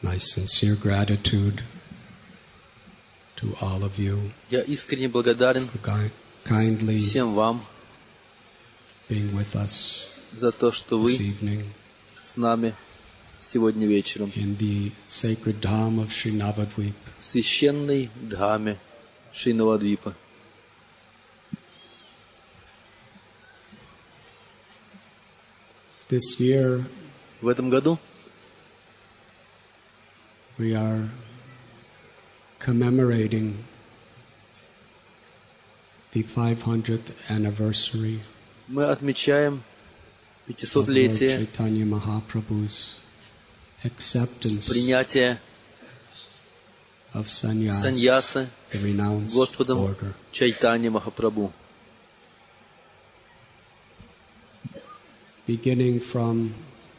My sincere gratitude to all of you Я искренне благодарен for kindly всем вам being with us за то, что this вы evening с нами сегодня вечером in the sacred dham of Sri Navadvip. в священной Дхаме Шри Навадвипа. This year В этом году we are commemorating the 500th anniversary мы отмечаем of Lord 500-летие Chaitanya Mahaprabhu's acceptance принятия of sannyas, саньяса the renounced Господом order. Чайтанья Махапрабху. Beginning from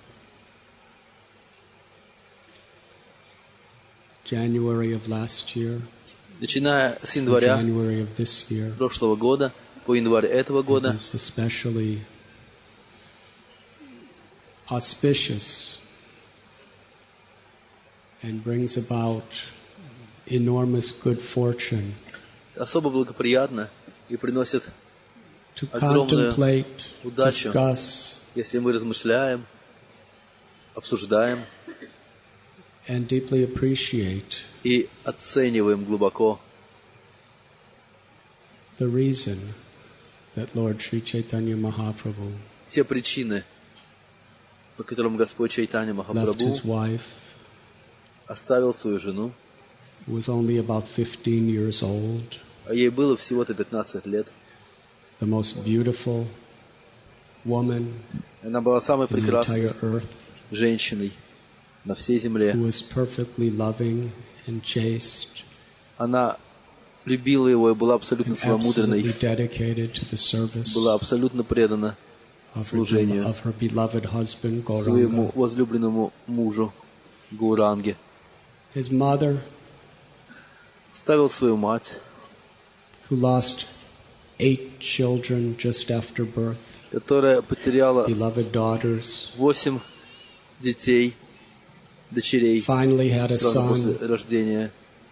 January of last year, Начиная с to января January of this year, прошлого года по январь этого it года is especially auspicious and brings about enormous good fortune особо благоприятно и приносит to огромную contemplate, удачу, discuss, если мы размышляем, обсуждаем and deeply appreciate и оцениваем глубоко the reason that Lord Sri Chaitanya Mahaprabhu те причины, по которым Господь Чайтанья left Махапрабху his wife, оставил свою жену, who was only about 15 years old, а ей было всего-то 15 лет. the most beautiful woman Она была самой in the прекрасной entire earth, женщиной на всей земле. who was perfectly loving and chaste, Она любила его и была абсолютно and целомудренной, absolutely dedicated to the service была абсолютно предана служению of her beloved husband своему Gauranga. возлюбленному мужу Гауранге. His mother, Оставил свою мать, who lost 8 children just after birth, которая потеряла beloved daughters, 8 детей, дочерей finally had a сразу son после рождения,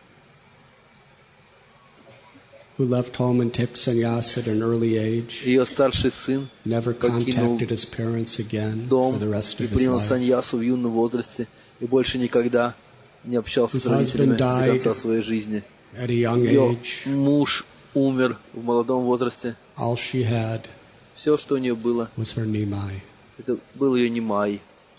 who left home and took sannyas at an early age, ее старший сын never покинул contacted his parents again for дом the rest и of his принял life. саньясу в юном возрасте и больше никогда не общался с His родителями husband до died конца своей жизни. At a young Ее age, муж умер в молодом возрасте. all she had Все, что у нее было, was her Nimai, это был ее Нимай.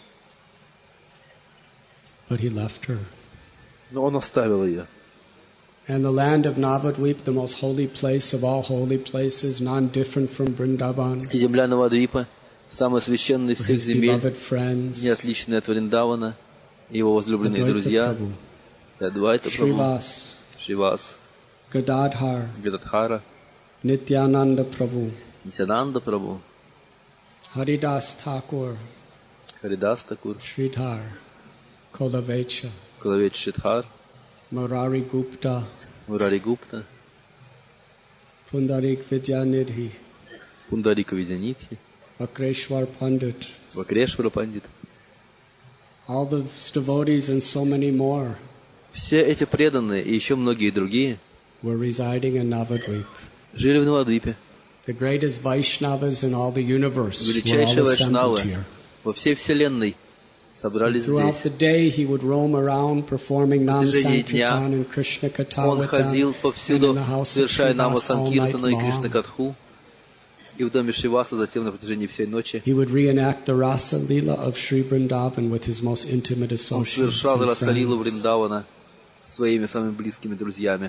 but he left her. Но он оставил ее. And the land of Navadvip, the most holy place of all holy places, non-different from Vrindavan, И земля Навадвипа, самая священная из for всех his земель, beloved friends, не отличная от Вриндавана, и его возлюбленные Advaita друзья, Prabhu, Адвайта Прабху, Srivas, Шривас, Gadadhar, Гададхара, Nityananda Prabhu, Нитянанда Прабху, Haridas Thakur, Харидас Такур, Sridhar, Kolavecha, Кулавеч Шидхар, Murari Gupta, Мурари Гупта, Pundarik Vidyanidhi, Пундарика Видянитхи, Vakreshwar Pandit, Вакрешвара Пандит. all the devotees and so many more Все эти преданные и еще многие другие were residing in Navadvip. жили в Навадвипе. The greatest Vaishnavas in all the universe were Величайшие all assembled вайшнавы here. во всей вселенной собрались Throughout здесь. the day, he would roam around performing Nam протяжении дня Sankirtan and Krishna Katha Он with them, ходил and in повсюду, the house of совершая Нама Srivas all night Санкиртану и Кришна long. Катху, и в доме Шриваса затем на протяжении всей ночи. He would reenact the Rasa Leela of Sri Vrindavan with his most intimate Он associates совершал and Расалилу friends. Вриндавана своими самыми близкими друзьями.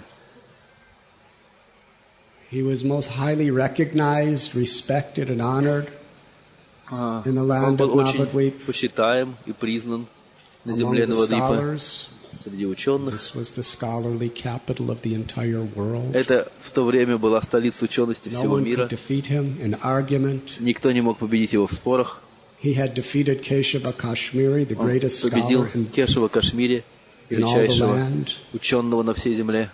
He was most highly recognized, respected, and honored in the Он land of был очень Navadvip почитаем и признан на among земле the Навадвипа scholars. среди ученых. This was the scholarly capital of the entire world. Это в то время была столица учености No всего one мира. could defeat him in argument. Никто не мог победить его в спорах. He had defeated Keshava Kashmiri, the Он greatest победил scholar in Кешева Кашмири, in all the величайшего land. ученого на всей земле.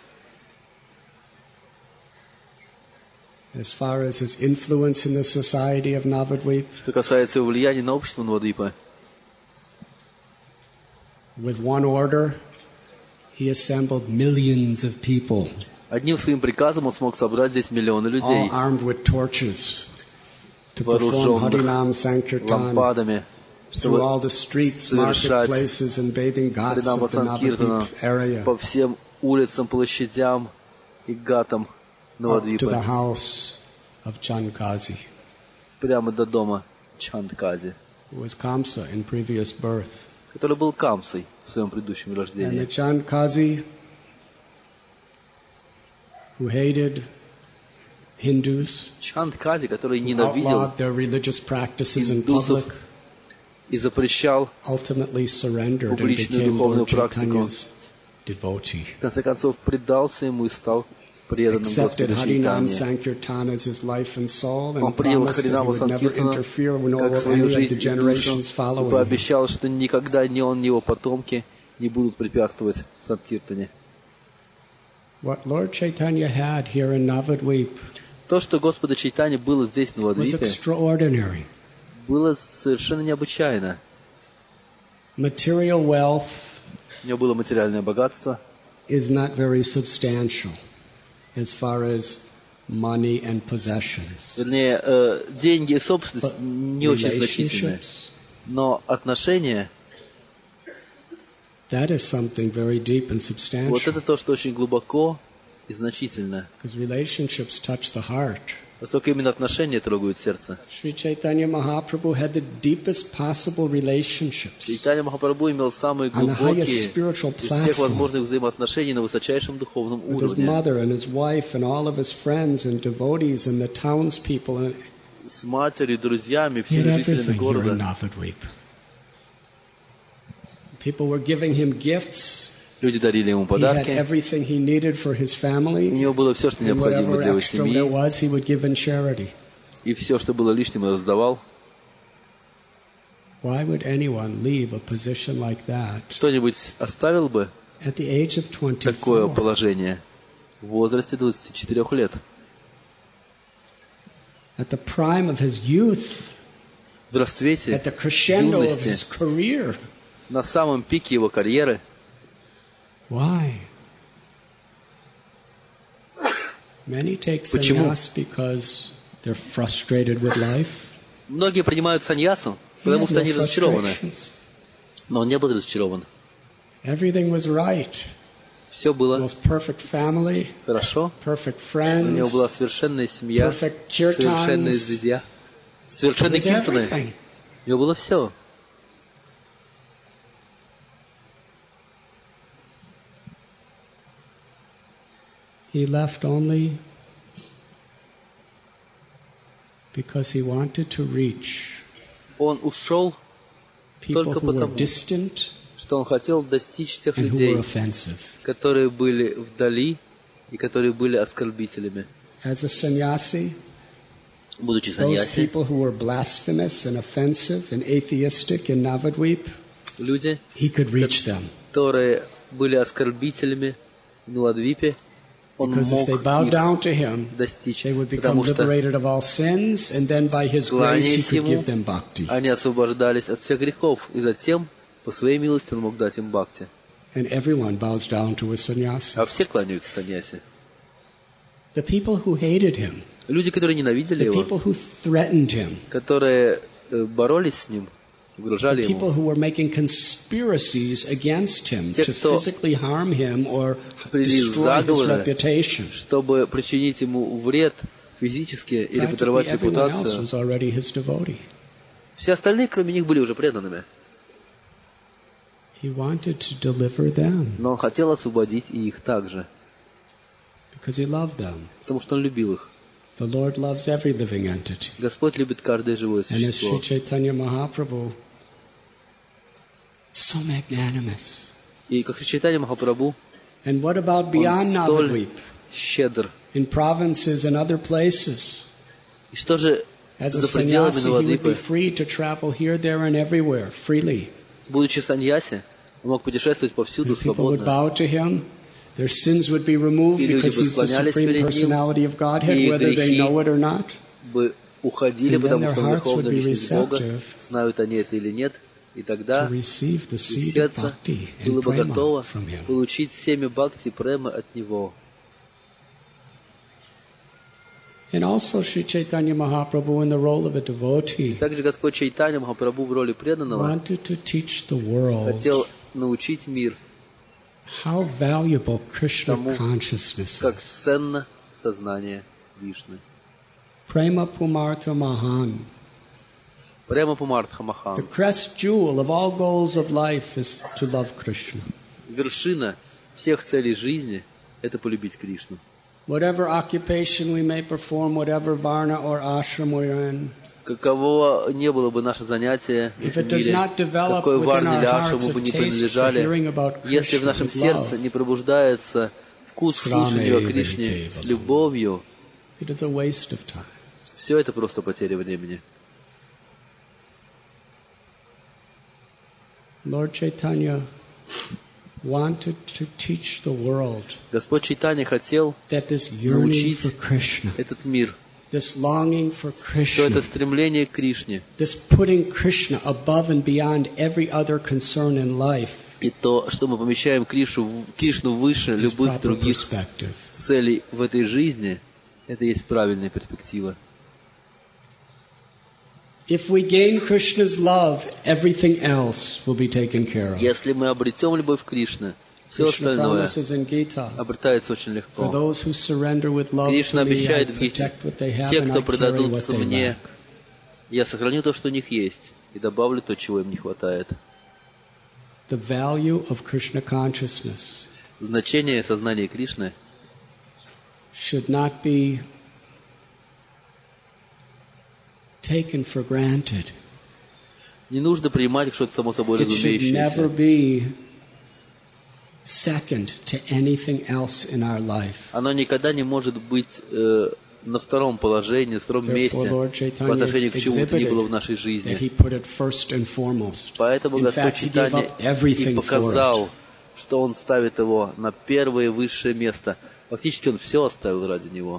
As far as his influence in the society of Navadvip, Что касается его влияния на общество Навадвипа, With one order, he assembled millions of people, Одним своим приказом он смог собрать здесь миллионы all людей, armed with torches, to perform вооруженных Harinam Sankirtan лампадами, through all чтобы the streets, совершать marketplaces, and bathing ghats Харинама of the Санкиртана Navadvip area по всем улицам, площадям и гатам up to Навадвипа, the house of Chandkazi, прямо до дома Чандкази, who was Kamsa in previous birth. который был Камсой в своем предыдущем And the рождении. Chandkazi, who hated Hindus, Чандкази, который who ненавидел outlawed their religious practices in индусов public, и запрещал, ultimately surrendered and публичную became духовную Lord практику, Chaitanya's devotee. в конце концов предался ему и стал преданным Accepted Господу Harinam Чайтанье. Sankirtan as his life and soul, Он and принял promised that he Харинама would never Санкиртана interfere nor как will свою any of the жизнь и душу, generations и following him. пообещал, что никогда ни он, ни его потомки не будут препятствовать Санкиртане. What Lord Chaitanya had here in Navadvip То, что Господа Чайтани было здесь, на was Навадвипе, extraordinary. было совершенно необычайно. Material wealth У него было материальное богатство, is not very substantial as far as money and possessions. вернее, деньги и собственность But не очень значительны. relationships, Но отношения, that is something very deep and вот substantial. это то, что очень глубоко и значительно. Because relationships touch the heart. Поскольку именно отношения трогают сердце. Sri Chaitanya Mahaprabhu had the deepest possible relationships Чайтанья Махапрабху имел самые on the highest глубокие spiritual из всех platform возможных взаимоотношений на высочайшем духовном with his уровне. mother and his wife and all of his friends and devotees and the townspeople. And С матерью, друзьями, he had всеми жителями everything here in города. Navadvip. People were giving him gifts. Люди дарили ему He had подарки. everything he needed for his У family. него было все, что And необходимо whatever для его extra there семьи. was, he would give in charity. И все, что было лишним, он раздавал. Why would anyone leave a position like that Кто-нибудь оставил бы at the age of такое 24? положение в возрасте 24 лет? At the prime of his youth, В расцвете at the crescendo of юности, his career. на самом пике его карьеры. Why? Many take Почему? sannyas because they're frustrated with life. Многие принимают саньясу, He потому had что no они разочарованы. frustrations. Но он не был разочарован. Everything was right. Все было Most perfect family, хорошо. perfect У него была friends, совершенная семья, perfect совершенные kirtans. друзья, It совершенные was киртаны. everything. У него было все. He left only because he wanted to reach Он ушел, people Только who were потому. distant что он хотел достичь тех and who людей, were offensive. которые были вдали и которые были оскорбителями. As a sannyasi, Будучи those саньяси, people who were blasphemous and offensive and atheistic in Navadvip, люди, he could reach them. которые были оскорбителями в Навадвипе, он Because if мог they bowed их down to him, достичь, they would become потому что liberated of all sins, and then by his grace he кланяясь could ему, give them bhakti. они освобождались от всех грехов, и затем, по своей милости, он мог дать им бхакти. And everyone bows down to a sannyasi. А все кланяются саньяси. The people who hated him, Люди, которые ненавидели the его, people who threatened him, которые боролись с ним, угрожали the ему, people who were making conspiracies against him Те, to кто physically harm him or плели destroy his заговоры, reputation. чтобы причинить ему вред физически или Practically подорвать everyone else репутацию. was already his devotee. Все остальные, кроме них, были уже преданными. He wanted to deliver them Но он хотел освободить и их также, because he loved them. потому что он любил их. The Lord loves every living entity. Господь любит каждое живое And as Sri существо. Chaitanya Mahaprabhu, so magnanimous. И как Чайтанья Махапрабху, And what about он beyond столь Navadvip, щедр. in provinces and other places? И что же As a за пределами sannyasi, he would be Навадвипы? free to travel here, there, and everywhere, freely. Будучи саньяси, он мог путешествовать повсюду And people would свободно. bow to him. Their sins would be removed И люди because бы he's the склонялись Supreme перед ним, Personality of Godhead, и whether they грехи know it or not. Бы уходили, And then потому their что он hearts would верховная be личность Бога, receptive. знают они это или нет, И тогда to receive the их seed of сердце bhakti было and бы prema готово from him. получить семя бхакти и премы от него. And also Sri Chaitanya Mahaprabhu in the role of a devotee Также Господь Чайтанья Махапрабху в роли преданного wanted to teach the world хотел научить мир, how valuable Krishna тому, consciousness как is. ценно сознание Вишны. Prema Pumartha Mahan. Према Пумартха The Махан. crest jewel of all goals of life is to love Krishna. Вершина всех целей жизни – это полюбить Кришну. Whatever occupation we may perform, whatever varna or ashram we're in, Каково не было бы наше занятие в if этом it does мире, not develop какой within варне our или hearts ашраму a бы не taste for принадлежали, hearing about если в Krishna нашем with сердце love, не пробуждается вкус к слушанию о Кришне с любовью, it is a waste of time. все это просто потеря времени. Lord Chaitanya wanted to teach the world Господь Чайтанья хотел that this yearning научить for Krishna, этот мир, this longing for что это Krishna, стремление к Кришне, this putting Krishna above and beyond every other concern in life и то, что мы помещаем Кришну выше is любых proper других perspective. целей в этой жизни, это и есть правильная перспектива. If we gain Krishna's love, everything else will be taken care of. Если мы обретем любовь к Кришне, все Krishna остальное promises in Gita, обретается очень for легко. those who surrender with love Кришна to me, I обещает в Гите, protect what they have те, and кто I carry what предадутся they мне, lack. я сохраню то, что у них есть, и добавлю то, чего им не хватает. The value of Krishna consciousness Значение сознания Кришны should not be taken for granted. не нужно принимать как что-то само собой It should never разумеющееся. be second to anything else in our life. Оно никогда не может быть на втором положении, на втором Therefore, месте Lord по Chaitanya отношению к чему бы то ни было в exhibited нашей that жизни. he put it first and foremost. Поэтому In Господь fact, he gave Чайтанья up и everything for показал, it. что Он ставит его на первое высшее место. Фактически Он все оставил ради него.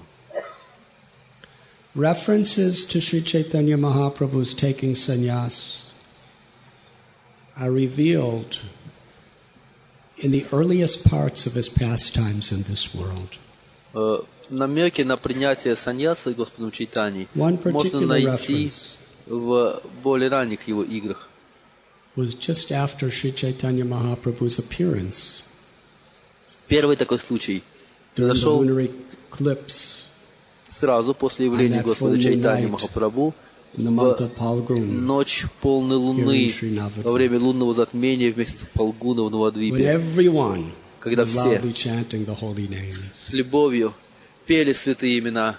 References to Sri Chaitanya Mahaprabhu's taking sannyas are revealed in the earliest parts of his pastimes in this world. Намеки на принятие саньясы Господом Чайтаньей One можно particular найти reference в более ранних его играх. was just after Sri Chaitanya Mahaprabhu's appearance Первый такой случай during the произошел lunar eclipse сразу после явления On that Господа full moon Чайтаньи night Махапрабху in the month в of Palgun, ночь полной луны, во время лунного затмения в месяц Фалгуна в when Навадвипе, everyone когда was все loudly chanting the holy names. с любовью пели святые имена.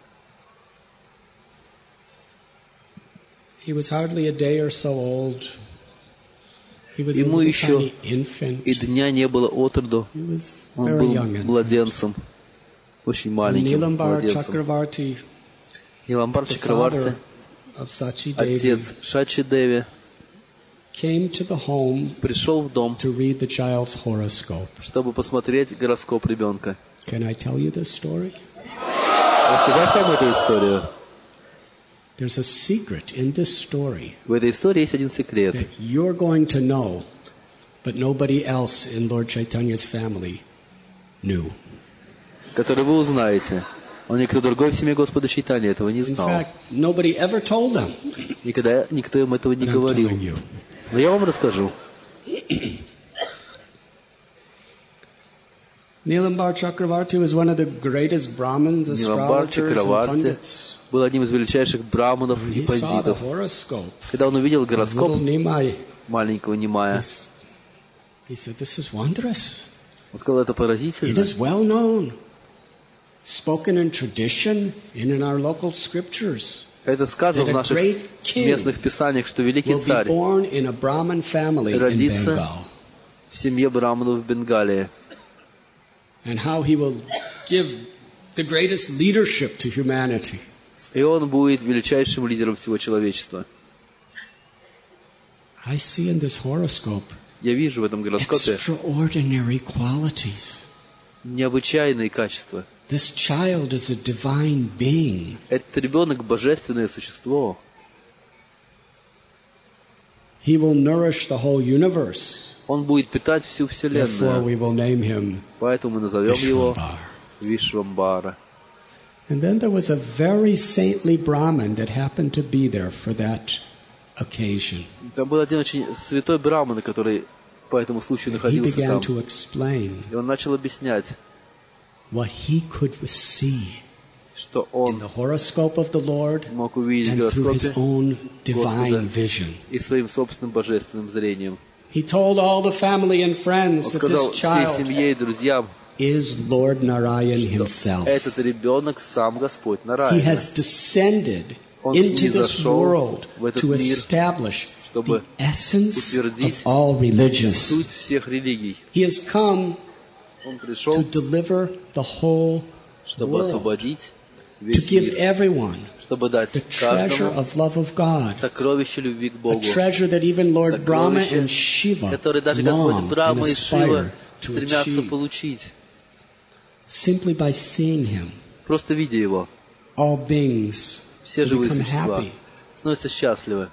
He was hardly a day or so old. He was a Ему little еще tiny infant. и дня не было от роду. He was Он very был young infant. младенцем, очень маленьким Nilambar младенцем. Chakravarti, Ниламбар the Чакраварти, father of Sachi Devi, отец Шачи Деви, came to the home пришел в дом, to read the child's horoscope. чтобы посмотреть гороскоп ребенка. Can I tell you this story? Рассказать вам эту историю? There's a secret in this story В этой истории есть один секрет, that you're going to know, but nobody else in Lord Chaitanya's family knew. который вы узнаете. Но никто другой в семье Господа Чайтаньи этого не In знал. fact, nobody ever told them. Никогда никто им этого не But I'm говорил. telling you. Но я вам расскажу. Nilambar Chakravarti was one of the greatest Brahmins, Ниламбар astrologers, and Чакраварти pundits. был одним из величайших браманов When и he saw the пандитов. horoscope, Когда он увидел of гороскоп little Nimai, маленького Немая, he said, "This is wondrous. он сказал, это It поразительно. is well known, spoken in tradition and in our local scriptures, Это сказано that в a наших great king местных писаниях, что великий will be царь born in a Brahmin family in родится Bengal, в семье браманов в Бенгалии. and how he will give the greatest leadership to humanity." И он будет величайшим лидером всего человечества. I see in this horoscope Я вижу в этом гороскопе extraordinary qualities. необычайные качества. This child is a divine being. Этот ребенок – божественное существо. He will nourish the whole universe. Он будет питать всю Therefore, Вселенную. we will name him Поэтому мы назовем его Vishwambara. Вишвамбара. And then there was a very saintly Brahmin that happened to be there for that occasion. Там был один очень святой браман, который по этому случаю He находился began там. to explain И он начал объяснять, what he could see что in он the horoscope of the Lord мог увидеть в and through his гороскопе own divine Господа vision. и своим собственным божественным зрением. He told all the family and Он friends that сказал this всей child семье и друзьям, is Lord Narayan что himself. этот ребенок сам Господь He Нараяна. has descended Он into this снизошел world в этот to мир, establish the чтобы essence утвердить of all religions. суть всех религий. He has come Он to пришел, deliver the whole чтобы world, освободить to весь give мир, everyone чтобы дать the treasure каждому of love of God, сокровище любви к a Богу, treasure that even Lord Brahma сокровище, and Shiva которое даже Господь long and Брахма и Шива aspire to стремятся achieve. получить, Simply by seeing him, просто видя его. all beings Все will живые become существа happy. становятся счастливы,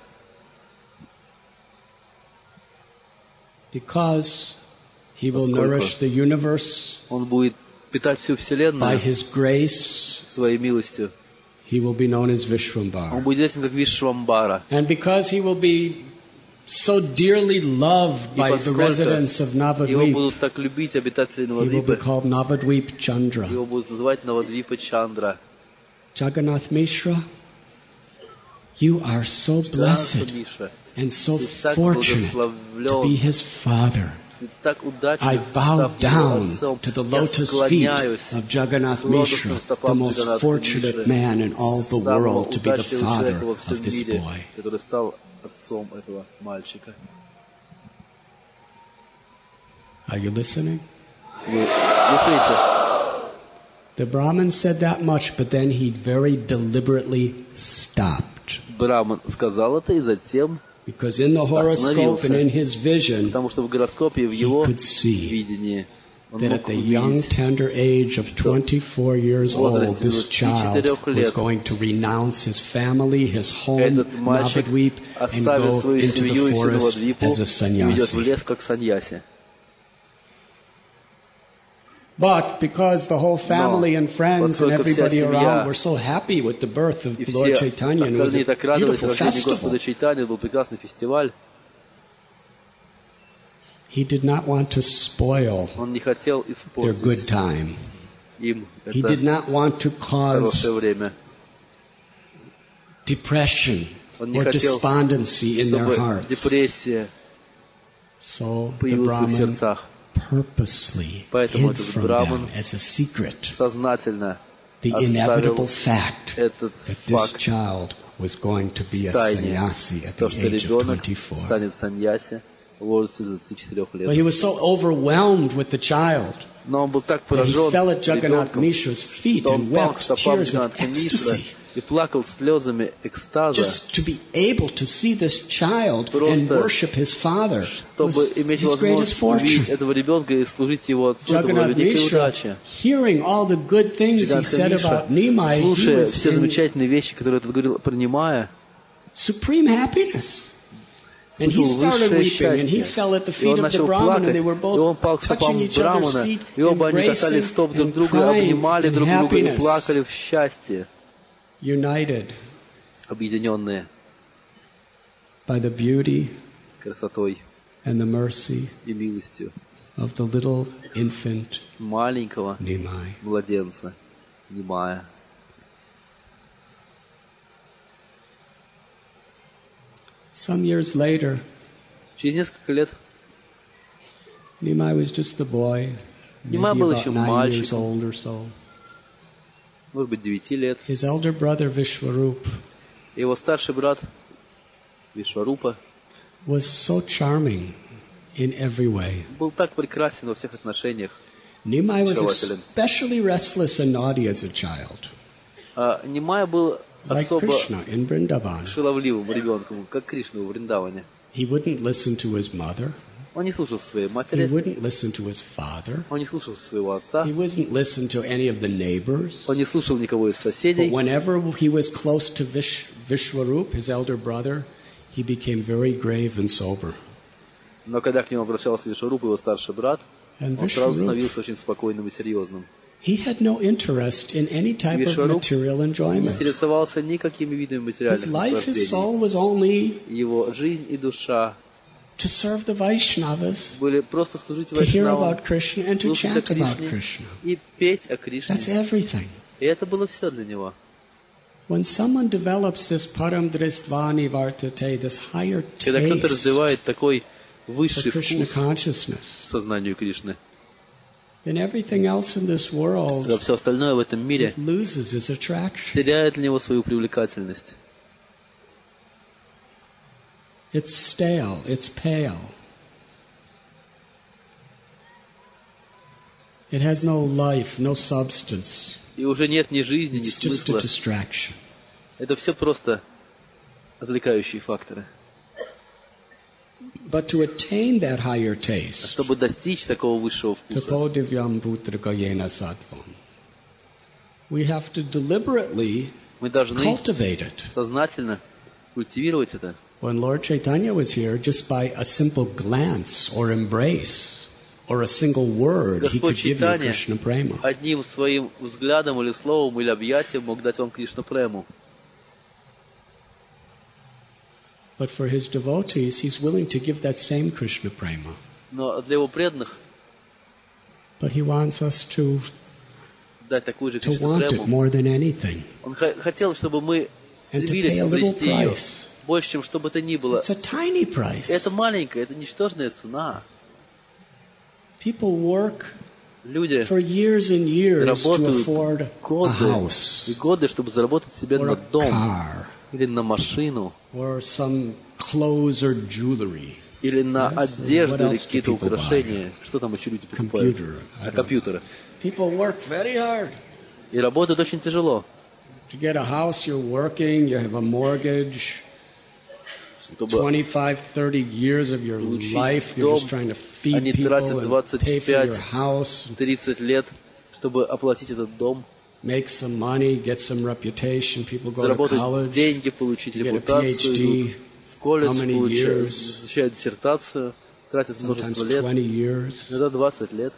Because he will Поскольку nourish the universe Он будет питать всю by Вселенную his grace. своей милостью. He will be known as Он Vishwambara. будет известен как Вишвамбара. And because he will be so dearly loved И by the поскольку residents of его Navadvip, будут так любить обитатели he will be Навадвипы, called Navadvip Chandra. его будут называть Навадвипа Чандра. Jagannath Mishra, you are so blessed Миша, and so ты так fortunate to благословлен, be his father. ты так I удачлив, bow став его down отцом. to the Я lotus feet склоняюсь of Jagannath к лотосным Mishra, the стопам most Джаганатха fortunate Мишры, man in all the самого world, to be the удачливого father человека во всем of this мире, boy. который стал отцом этого мальчика. Are you listening? Вы слушаете? The Brahmin said that much, but then he very deliberately stopped. Браман сказал это, и затем, Because in the horoscope and in his vision, потому что в гороскопе, в его could see видении, он that мог at the young, увидеть, tender age of 24 years old, возрасте this child 24 was лет going to renounce his family, his home, этот мальчик Navadvip, and оставит go свою into семью the и всю forest Навадвипу as a и уйдет в sannyasi. лес как саньяси. But because the whole family and friends and поскольку вся everybody семья around were so happy with the birth of И Lord все Chaitanya, and it was a остальные так радовались beautiful рождению festival, Господа Чайтаньи, был прекрасный фестиваль. he did not want to spoil Он не хотел their испортить good time. им He did это not want to cause хорошее время. depression Он не or хотел, despondency in their чтобы hearts. депрессия So the появилась в их Brahmin сердцах. purposely Поэтому hid этот from Brahman them as a secret Сознательно the inevitable оставил fact этот that this факт child was going to be a тайне, sannyasi at то, the что age of ребенок 24. станет саньяси в возрасте 24 But лет. he was so overwhelmed with the child Но он был так that he поражен fell at Jagannath ребенком, Mishra's feet что он and пал к wept стопам tears of Джаганатха Мишры ecstasy. и плакал слезами экстаза, Just to be able to see this child and Просто worship his father чтобы was иметь his greatest возможность увидеть fortune. этого ребенка и служить его отцу, это была Jagannath великая Mishra, удача. hearing all the good things he Джаганатха said Мишра, about Nimai, he слушая was все in замечательные вещи, которые он говорил, принимая, supreme happiness. And he испытывал started высшее weeping, and he счастье. fell at the И feet он of the начал Brahman, and плакать, they were и он both пал к стопам touching each other's Брамана, feet, и оба они касались embracing стоп друг and друга, crying обнимали in друг друга и happiness, плакали в счастье, united объединенные by the beauty красотой and the mercy и милостью of the little infant маленького Nimai. младенца Нимая. Some years later, Через несколько лет Nimai was just a boy, Nimai maybe был about еще 9 years мальчиком. old or so. может быть, 9 лет, His elder brother Vishwarup его старший брат Вишварупа was so charming in every way. был так прекрасен во всех отношениях. Nimai was Очарователен. especially restless and naughty as a child, А Нимай был like особо Krishna in Vrindavan. шаловливым ребенком, как Кришна в Вриндаване. He wouldn't listen to his mother. Он не слушал своей He матери, wouldn't listen to his father. он не слушал своего отца, He wouldn't listen to any of the neighbors. он не слушал никого из But соседей. whenever he was close to Vishwarup, his elder brother, he became very grave and sober. Но когда к нему обращался Вишварупа, его старший брат, And он сразу Vishwarup, становился очень спокойным и серьезным. he had no interest in any type of Вишваруп material не enjoyment. интересовался никакими видами His материальных life, his наслаждений. soul was only Его жизнь и душа to serve the Vaishnavas, были просто служить to hear Вайшнавам, about Krishna, and to слушать о chant about Кришне Krishna. и петь о Кришне. That's everything. И это было все для него. When someone develops this param dristvani vartate, this higher Когда кто-то taste развивает такой for высший Krishna вкус consciousness, к сознанию Кришны, then everything else in this world тогда все остальное в этом мире loses its attraction. теряет для него свою привлекательность. It's stale, it's pale. It has no life, no substance. И уже нет ни жизни, ни It's just a смысла. distraction. Это все просто отвлекающие факторы. But to attain that higher taste, Чтобы достичь такого высшего вкуса, tapo-divyam putragayena sattvam, we have to deliberately мы должны cultivate it. сознательно культивировать это. When Lord Chaitanya was here, just by a simple glance or embrace or a single word, he could Господь give you Чайтанья Krishna prema. одним своим взглядом или словом или объятием мог дать вам Кришна прему. But for his devotees, he's willing to give that same Krishna prema. Но для его преданных But he wants us to дать такую же want Кришна it прему. more than anything. Он хотел, чтобы мы And to стремились pay a little обрести ее price. больше, чем что бы то ни было. It's a tiny price. Это маленькая, это ничтожная цена. People work Люди for years and years to работают afford a годы и house годы, чтобы заработать себе or на a дом car или на машину, or some clothes or jewelry, или на Yes, одежду, what или else do какие-то people buy? украшения. Что там еще люди покупают? computer. I На don't know. компьютеры. People work very hard. И работают очень тяжело, To get a house, you're working, you have a mortgage, чтобы 25, 30 years of your Получить life, you're just дом. trying to feed Они people тратят and pay for 25, your house, 30 лет, чтобы оплатить этот дом, make some money, get some reputation, people go to заработать college, деньги, получить get a репутацию, PhD, идут в колледж, how many получают, years? защищают диссертацию, тратят sometimes множество лет, 20 years. иногда 20 лет.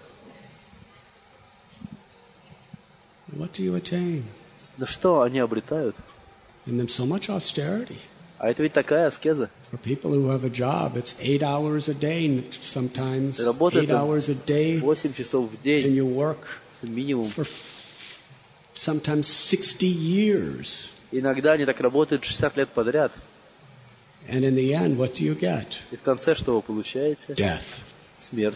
What do you attain? Но что они обретают? And then so much austerity. А это ведь такая аскеза. For people who have a job, it's 8 hours a day, sometimes Работа 8 hours a day, 8 часов в and день, you work минимум. for sometimes 60 years. Иногда они так работают 60 лет подряд. And in the end, what do you get? И в конце что вы получаете? Death. Смерть,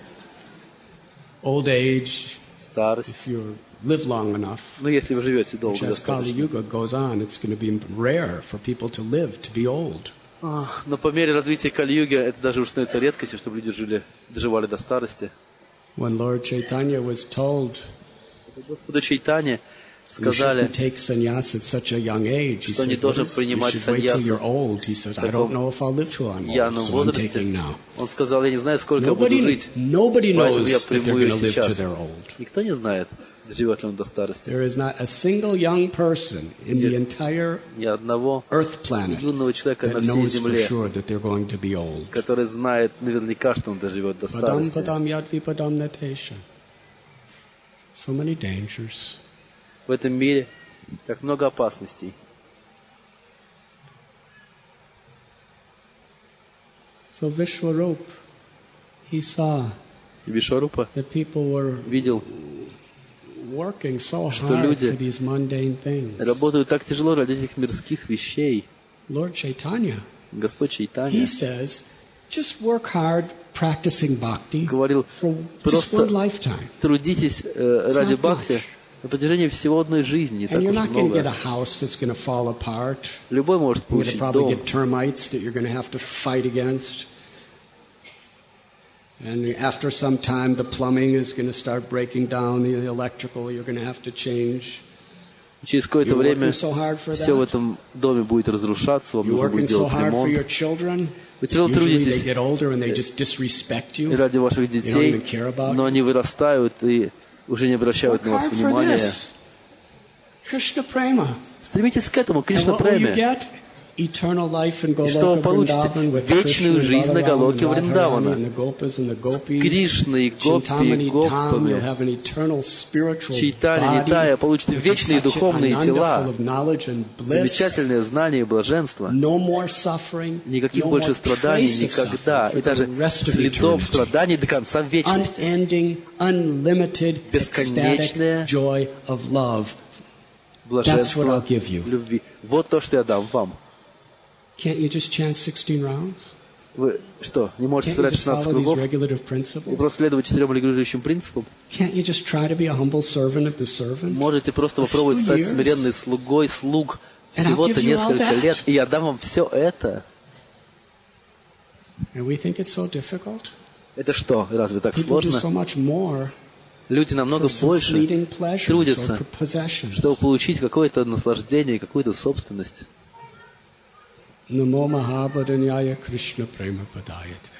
Old age, старость. if you live long enough, Ну, если вы живете which долго as Kali достаточно. Yuga goes on, it's going to be rare for people to live, to be old. Но по мере развития Кали-юги это даже уж становится редкостью, чтобы люди доживали до старости. When Lord Chaitanya was told Господу Чайтане you сказали, shouldn't take sannyas at such a young age, he что не said, должен you принимать should wait till саньясу you're old. He said, I don't know if I'll live till I'm old, пьяном so I'm возрасте. taking now. Он сказал, я не знаю, сколько я буду Nobody жить, knows поэтому я that they're приму going ее to live till сейчас. they're old. Никто не знает, доживет ли он до старости. There is not a single young person in the entire Ни одного Earth planet юного человека на that всей knows for земле, sure that they're going to be old. который знает наверняка, что он доживет до Padam старости. padam yad vipadam natesha. So many dangers. В этом мире как много опасностей. So Vishwarup, he saw Вишварупа that people were видел, working so что hard люди for these mundane things. работают так тяжело ради этих мирских вещей. Lord Chaitanya, Господь he Чайтанья says, just work hard practicing bhakti говорил, for just просто one lifetime. трудитесь ради not бхакти much. на протяжении всего одной жизни, не так And you're уж not going to get a много. house that's going to fall apart. Любой может You're going to получить probably дом. get termites that you're going to have to fight against. And after some time, the plumbing is going to start breaking down, the electrical you're going to have to change. Через какое-то You're время working so hard for все в that. этом доме будет разрушаться, вам You're нужно будет working so делать hard for your ремонт. children. Вы тяжело Usually they трудитесь get older and they just disrespect и you. ради ваших They don't even детей, care about но you. они вырастают и уже не обращают Work на вас hard for внимания. this. Krishna Prema. Стремитесь к этому, And Кришна what will you Преме. get? eternal life in И что вы Goloka получите? Vrindavan with Вечную Krishna and жизнь на Balaram and Галоке Radharani Вриндавана. and the Gopas and the С Gopis. Кришной, Гопи и Chintamani Dham, you'll Гопами. have an eternal spiritual Чайтанья, Нитая body, получите which is вечные such an духовные ananda тела. full of knowledge and bliss. Замечательное знание и блаженство. No more suffering, Никаких no больше more страданий trace of никогда. suffering И for даже the rest of следов eternity. страданий до конца вечности. Unending, unlimited, ecstatic Бесконечное joy of love. That's what Блаженство I'll give you. любви. Вот то, что я дам вам. Can't you just chant 16 rounds? Вы что, не можете Can't you тратить just 16 follow these кругов regulative и principles? просто следовать 4 регулирующим принципам? Can't you just try to be a humble servant of the servant? Можете просто попробовать few стать years. смиренной слугой слуг And I'll всего-то give you all несколько that. лет, и я дам вам все это. And we think it's so difficult. Это что, разве так People do сложно? so much more Люди намного for some больше fleeting pleasures or трудятся, for possessions. чтобы получить какое-то наслаждение, какую-то собственность. Namo Mahabharanyaya Krishna Prema Padayate.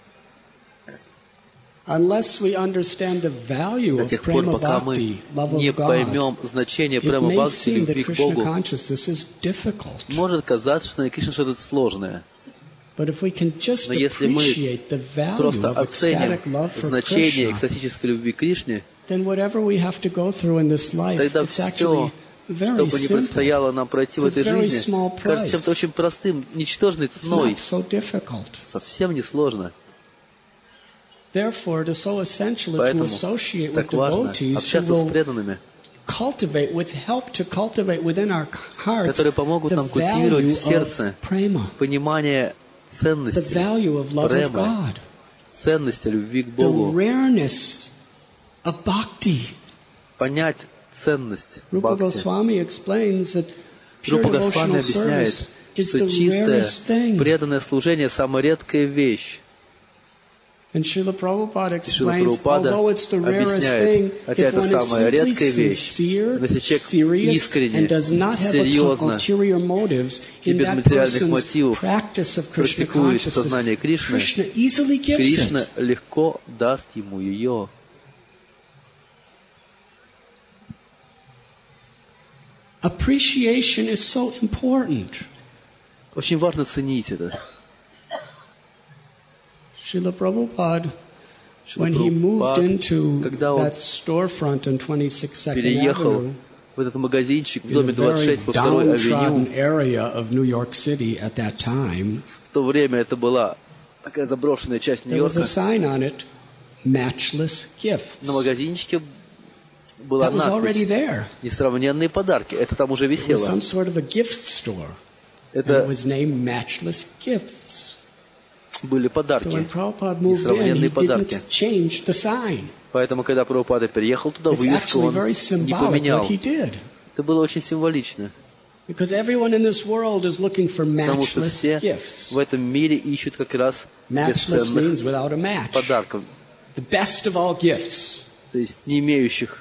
Unless we understand the value До of тех пор, Prema пока мы Bhakti, love не of God, поймем значение it према may бхакти, seem that любви к Krishna Богу, consciousness is difficult. может казаться, что Кришна что-то сложное. But if we can just Но если мы appreciate the value просто of оценим ecstatic love for значение Krishna, экстатической любви к Кришне, then whatever we have to go through in this life, тогда it's все, actually что very бы ни simple. предстояло нам пройти в It's a этой very жизни, small кажется price. чем-то очень простым, ничтожной It's ценой, not so difficult. совсем не сложно. Therefore, it is so essential to Поэтому associate with так важно devotees who общаться с will преданными, help to cultivate within our hearts которые помогут the нам культивировать value в сердце of prema, понимание the ценности value of love of премы, God, ценности любви к the Богу, rareness of bhakti. понять ценность Rupa бхакти. Goswami explains that pure Рупа Госвами devotional объясняет, service is что the чистое rarest thing. преданное служение – самая редкая вещь. And Srila Prabhupada Шрила explains, Прабхупада although it's the rarest thing, объясняет, хотя if это one is самая simply редкая вещь, sincere, но если человек serious, искренне, and does not have серьезно ulterior motives и in без that материальных person's мотивов practice of Krishna практикует сознание consciousness, Кришны, Krishna easily gives Кришна it. легко даст ему ее. Appreciation is so important. Очень важно ценить это. Srila Prabhupada, Шрила when he moved Прабхупад, into когда он that storefront on 26nd переехал Avenue, в этот магазинчик в in a доме very 26 по второй downtrodden авеню, area of New York City at that time, в то время это была такая заброшенная часть there was a Нью-Йорка, sign on it, matchless gifts. на магазинчике была That was already надпись there. «Несравненные подарки». Это там уже It was висело. some sort of a gift store. And it Это was named Matchless Gifts. были So when подарки, Prabhupada moved in, he несравненные подарки. didn't change the sign. Поэтому, когда Прабхупада переехал туда, It's вывеску actually он very не symbolic поменял. what he did. Это было очень символично, Because everyone in this world is looking for потому что matchless все gifts. в этом мире ищут как раз Matchless means бесценных without a match. подарков, The best of all gifts. то есть не имеющих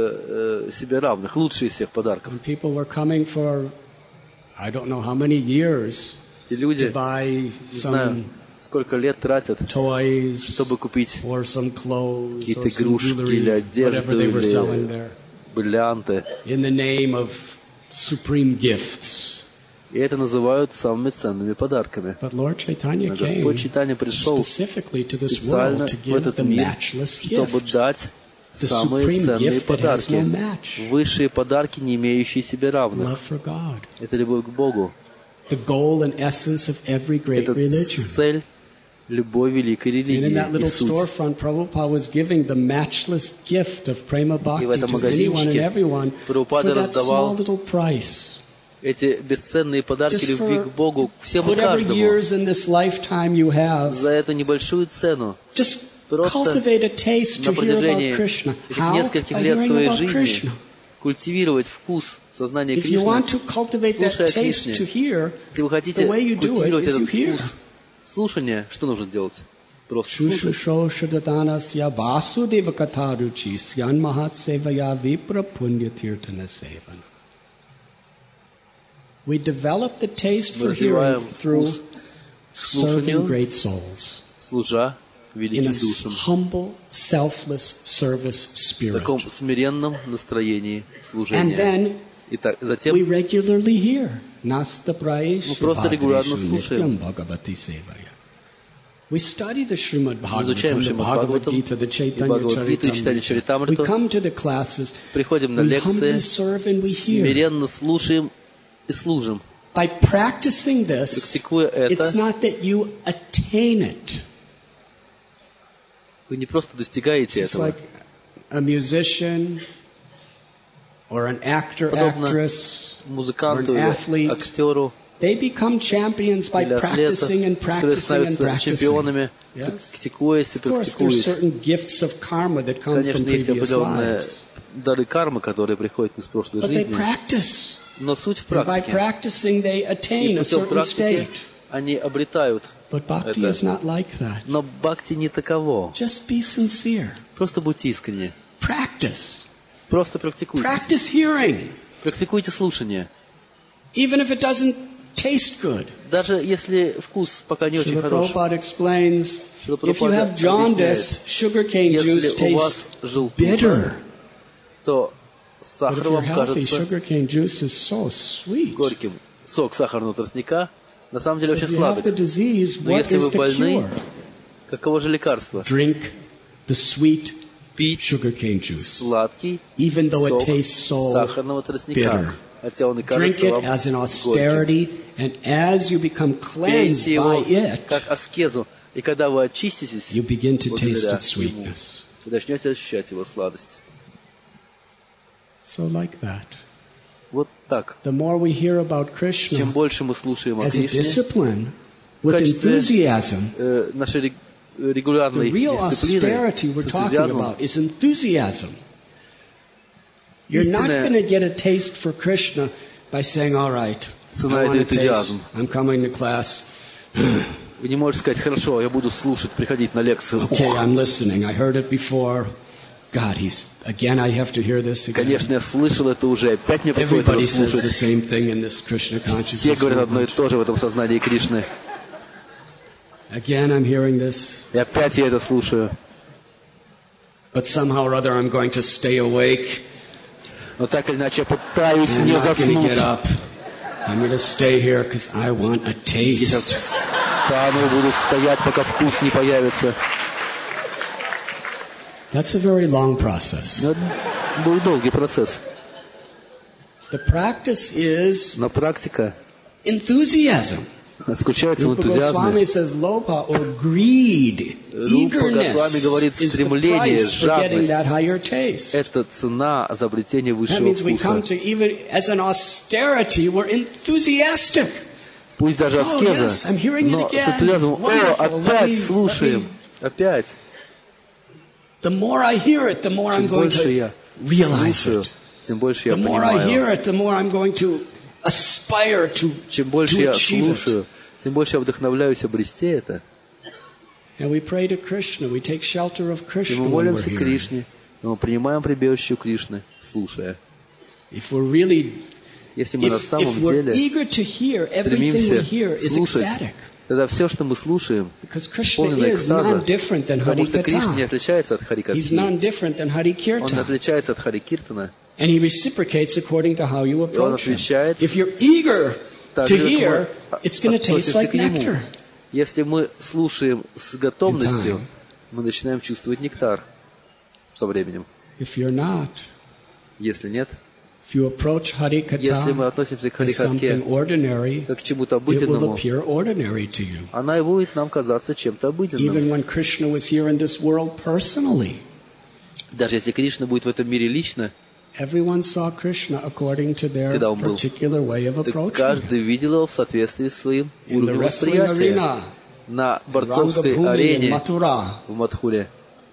себе равных, лучшие из всех подарков. When people were coming for, I don't know how many years, И to люди, buy не знаю, some сколько лет тратят, toys чтобы купить or some clothes какие-то or some игрушки или jewelry, одежду, whatever they were selling или there, бриллианты. in the name of supreme gifts. И это называют самыми ценными подарками. But Lord Chaitanya Но came Господь Чайтанья пришел specifically to this специально world to в give этот the мир, matchless чтобы gift. дать The самые supreme ценные gift that has no подарки, match. высшие подарки, не имеющие себе равных. Love for God. Это любовь к Богу. The goal and essence of every great Это religion. цель любой великой And in религии that и little суть. storefront, Prabhupada was giving the matchless gift of prema И в bhakti этом to anyone and магазинчике everyone for Прабхупада that small раздавал little price. эти бесценные подарки Just любви for к Богу всем и whatever каждому years in this lifetime you have, за эту небольшую цену. just Просто cultivate a taste на to hear about протяжении Krishna. этих How? нескольких By лет hearing своей about жизни Krishna. культивировать вкус сознания If you want Кришны, to cultivate that слушая taste to Кришне. hear, Если вы хотите the way you do it культивировать is you этот hear. вкус слушания, что нужно делать? Просто слушать. Shushusho Shadadanasya Vasudeva Katharuchi Syan Mahat Sevaya Vipra Punya Tirtana Sevan. We develop the taste for hearing развиваем through вкус к serving слушанию, great souls служа in великим a душам. humble, selfless service В spirit. таком смиренном настроении And служения. then Итак, we затем regularly hear. Nastaprayesh просто регулярно Bhadreshu слушаем. Nityam Bhagavati Sevaya. We study the Srimad Изучаем Bhagavatam, the Шримад Bhagavad Бхагаватам, Gita, the и Chaitanya Бхагавад-гиту, и читание Charitamrita. We Чаритамриту. come to the classes, Приходим на we humbly лекции, serve and we hear. смиренно слушаем и служим. By practicing this, Практикуя it's это, not that you attain it. вы не просто достигаете It's этого. like a musician or an actor, Подобно actress, or музыканту an или athlete. актеру They become champions by или атлету, practicing and которые practicing and становятся practicing. чемпионами, Yes? практикуясь и Of course, there's практикуясь. certain gifts of karma that come from Конечно, есть previous определенные lives. дары кармы, которые приходят из прошлой But they жизни. practice. Но суть в And by практике. practicing, they И attain a путем certain практики state. они обретают But bhakti это. is not like that. Но бхакти не таково. Just be sincere. Просто будьте искренни. Practice. Просто практикуйте. Practice hearing. Практикуйте слушание. Even if it doesn't taste good. Даже если вкус пока не очень Srila хорош. Prabhupada explains, Srila if you have Prabhupada jaundice, sugarcane juice если у вас tastes bitter. то But сахар if you're вам healthy, кажется sugarcane juice is so sweet. горьким. Сок сахарного тростника на самом деле So очень if you have the сладок. disease, Но what если is вы the больны, cure? каково же лекарство? Drink the sweet Пить sugarcane juice, сладкий even though it сок tastes so сахарного тростника. bitter. Хотя он и Drink кажется it вам as an горьким. austerity, and as you become cleansed Пейте by его it, как аскезу. И когда вы очиститесь, you begin to taste благодаря its ему, sweetness. вы начнете ощущать его сладость. So like that. Вот так. The more we hear about Чем Krishna больше мы слушаем о as a Кришне, discipline, with качестве enthusiasm, нашей the регулярной real дисциплины, austerity we're с talking энтузиазмом, about is enthusiasm. You're not Истинная going to get a taste for Krishna by saying, all right, I цена want это a taste, энтузиазм. I'm coming to class, Вы не можете сказать, хорошо, я буду слушать, приходить на лекцию. okay, I'm listening, I heard it before, God, again I have to hear this again. Конечно, я слышал это уже, опять мне приходится Everybody says the слушать. same thing in this Krishna Все consciousness говорят одно и movement. то же в этом сознании Кришны. Again I'm hearing this, И опять я это слушаю. but somehow or other I'm going to stay awake. Но так или иначе я пытаюсь I'm не not going to заснуть. get up. I'm going to stay here because I want a Я taste. встану и буду стоять, пока вкус не появится. That's a very long process. Но это будет долгий процесс. The practice is Но практика enthusiasm. заключается в Rupa Goswami энтузиазме. says lobha or greed, Рупа Госвами eagerness говорит, is the стремление, price for getting жадность. that higher taste. Это цена за обретение That высшего means we come вкуса. to even as an austerity, we're enthusiastic. Пусть даже Oh, аскеза, yes, I'm hearing it но again. с энтузиазмом, Wonderful. опять слушаем, опять. The more I hear it, the more I'm Чем going больше to я realize слушаю, it. тем больше The я more I hear понимаю. it, the more I'm going to aspire to Чем больше я achieve it. слушаю, тем больше я вдохновляюсь обрести это. And we pray to Krishna. We take shelter of И Krishna мы when we're молимся hearing. Кришне, но мы принимаем прибежище у Кришны, слушая. If we're really, Если мы на if самом we're деле eager to hear, everything we стремимся hear is слушать, ecstatic. тогда все, что мы слушаем, Because Krishna полное is экстаза, non-different than потому что Кришна не Harikatha. отличается от He's Харикатхи, non-different than Hari он не Kirtan. отличается от Харикиртана, And he reciprocates according to how you и он approach him. отвечает If you're eager так to же, hear, как it's мы going to taste относимся like к нему. nectar. Если мы слушаем с готовностью, In time. мы начинаем чувствовать нектар со временем. If you're not, Если нет, if you approach если мы Harikatha относимся к as something Харикатхе ordinary, как к чему-то it will обыденному, appear ordinary to you. она и будет нам казаться чем-то обыденным. Even when Krishna was here in this world personally, Даже если Кришна будет в этом мире лично, everyone saw Krishna according to their Когда он был, particular way of то approaching каждый him. видел его в соответствии с своим In the уровнем wrestling восприятия. arena, На борцовской Rangabhumi in арене Mathura, в Мадхуре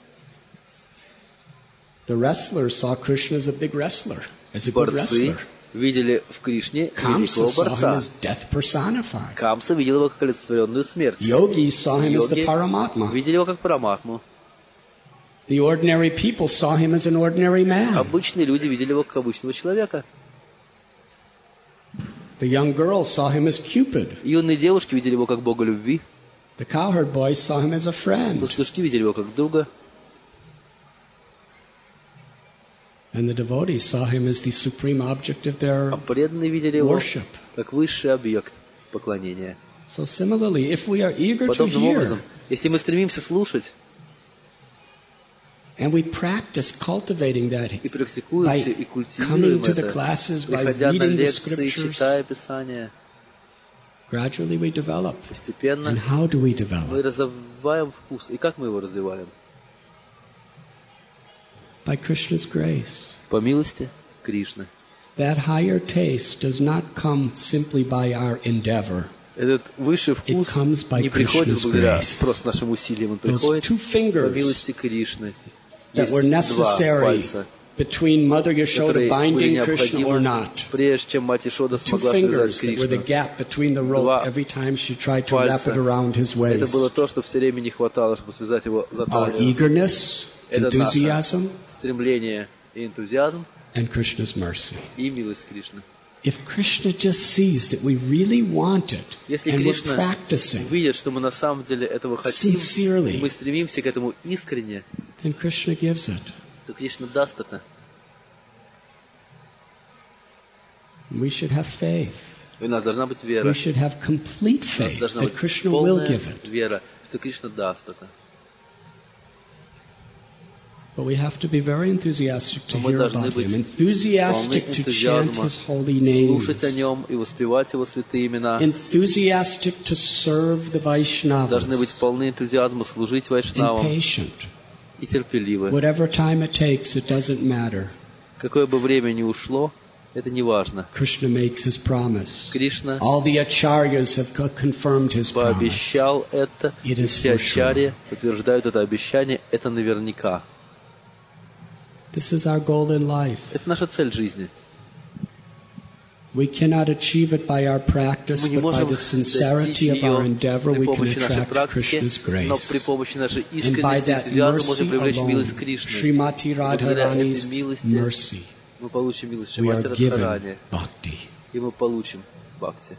the wrestlers saw Krishna as a big wrestler, as a good борцы wrestler. видели в Кришне Kamsa великого saw him борца. as death personified. Камса видел его как олицетворенную смерть. Yogis saw him as the Йоги Paramatma. видели его как Параматму. The ordinary people saw him as an ordinary man. Обычные люди видели его как обычного человека. The young girls saw him as Cupid. Юные девушки видели его как бога любви. The cowherd boys saw him as a friend. Пастушки видели его как друга. And And the devotees saw him as the supreme object of their А преданные видели его worship. как высший объект поклонения. So similarly, if we are eager to Подобным hear, образом, если мы стремимся слушать and we practice cultivating that и практикуем и coming культивируем to the это, classes, by приходя на reading the лекции, scriptures, читая Писание, gradually we develop. постепенно And how do we мы develop? развиваем вкус. И как мы его развиваем? By Krishna's grace. По милости Кришны. That higher taste does not come simply by our endeavor. Этот высший вкус comes by не приходит Krishna's благодаря grace. просто нашим усилиям, он Those приходит two по fingers милости Кришны. that Есть were два necessary пальца, between Mother Yashoda которые были binding Krishna or необходимы, not. прежде чем мать Ишода Two смогла связать fingers that were the Кришну. gap between the rope Два every time she tried to wrap пальца. it around his Это waist. было то, что все время не хватало, чтобы связать его за Our талию. eagerness, Это наше enthusiasm, стремление и энтузиазм, and Krishna's mercy. и милость Кришны. If Krishna just sees that we really want it, Если and we're Кришна practicing видит, что мы на самом деле этого хотим, sincerely, и мы стремимся к этому искренне, then Krishna gives it. то Кришна даст это. We should have faith. И у нас должна быть вера. We should have complete У нас faith должна that быть Krishna will полная give it. вера, что Кришна даст это. But we have to be very enthusiastic to Но мы hear должны about быть Him, полны enthusiastic to chant энтузиазма, His holy слушать о names, Нем и воспевать Его святые имена. enthusiastic to serve the Должны быть Vaishnavas, полны энтузиазма служить and вайшнавам patient. и терпеливы. Whatever time it takes, it doesn't matter. Какое бы время ни ушло, это не важно. Krishna makes His promise. Кришна All the acharyas have confirmed His promise. пообещал это, It и is все for ачарьи подтверждают это обещание, это наверняка. This is our goal in life. Это наша цель жизни. We cannot achieve it by our practice, Мы не but by можем the sincerity достичь of our ее endeavor, при we can помощи нашей attract практики, Krishna's но grace. при помощи нашей And by искренности и that энтузиазма mercy можем привлечь alone, милость Кришны. Srimati Благодаря этой Radharani's милости mercy, мы получим милость we Шримати are given Радхарани, bhakti. и мы получим бхакти.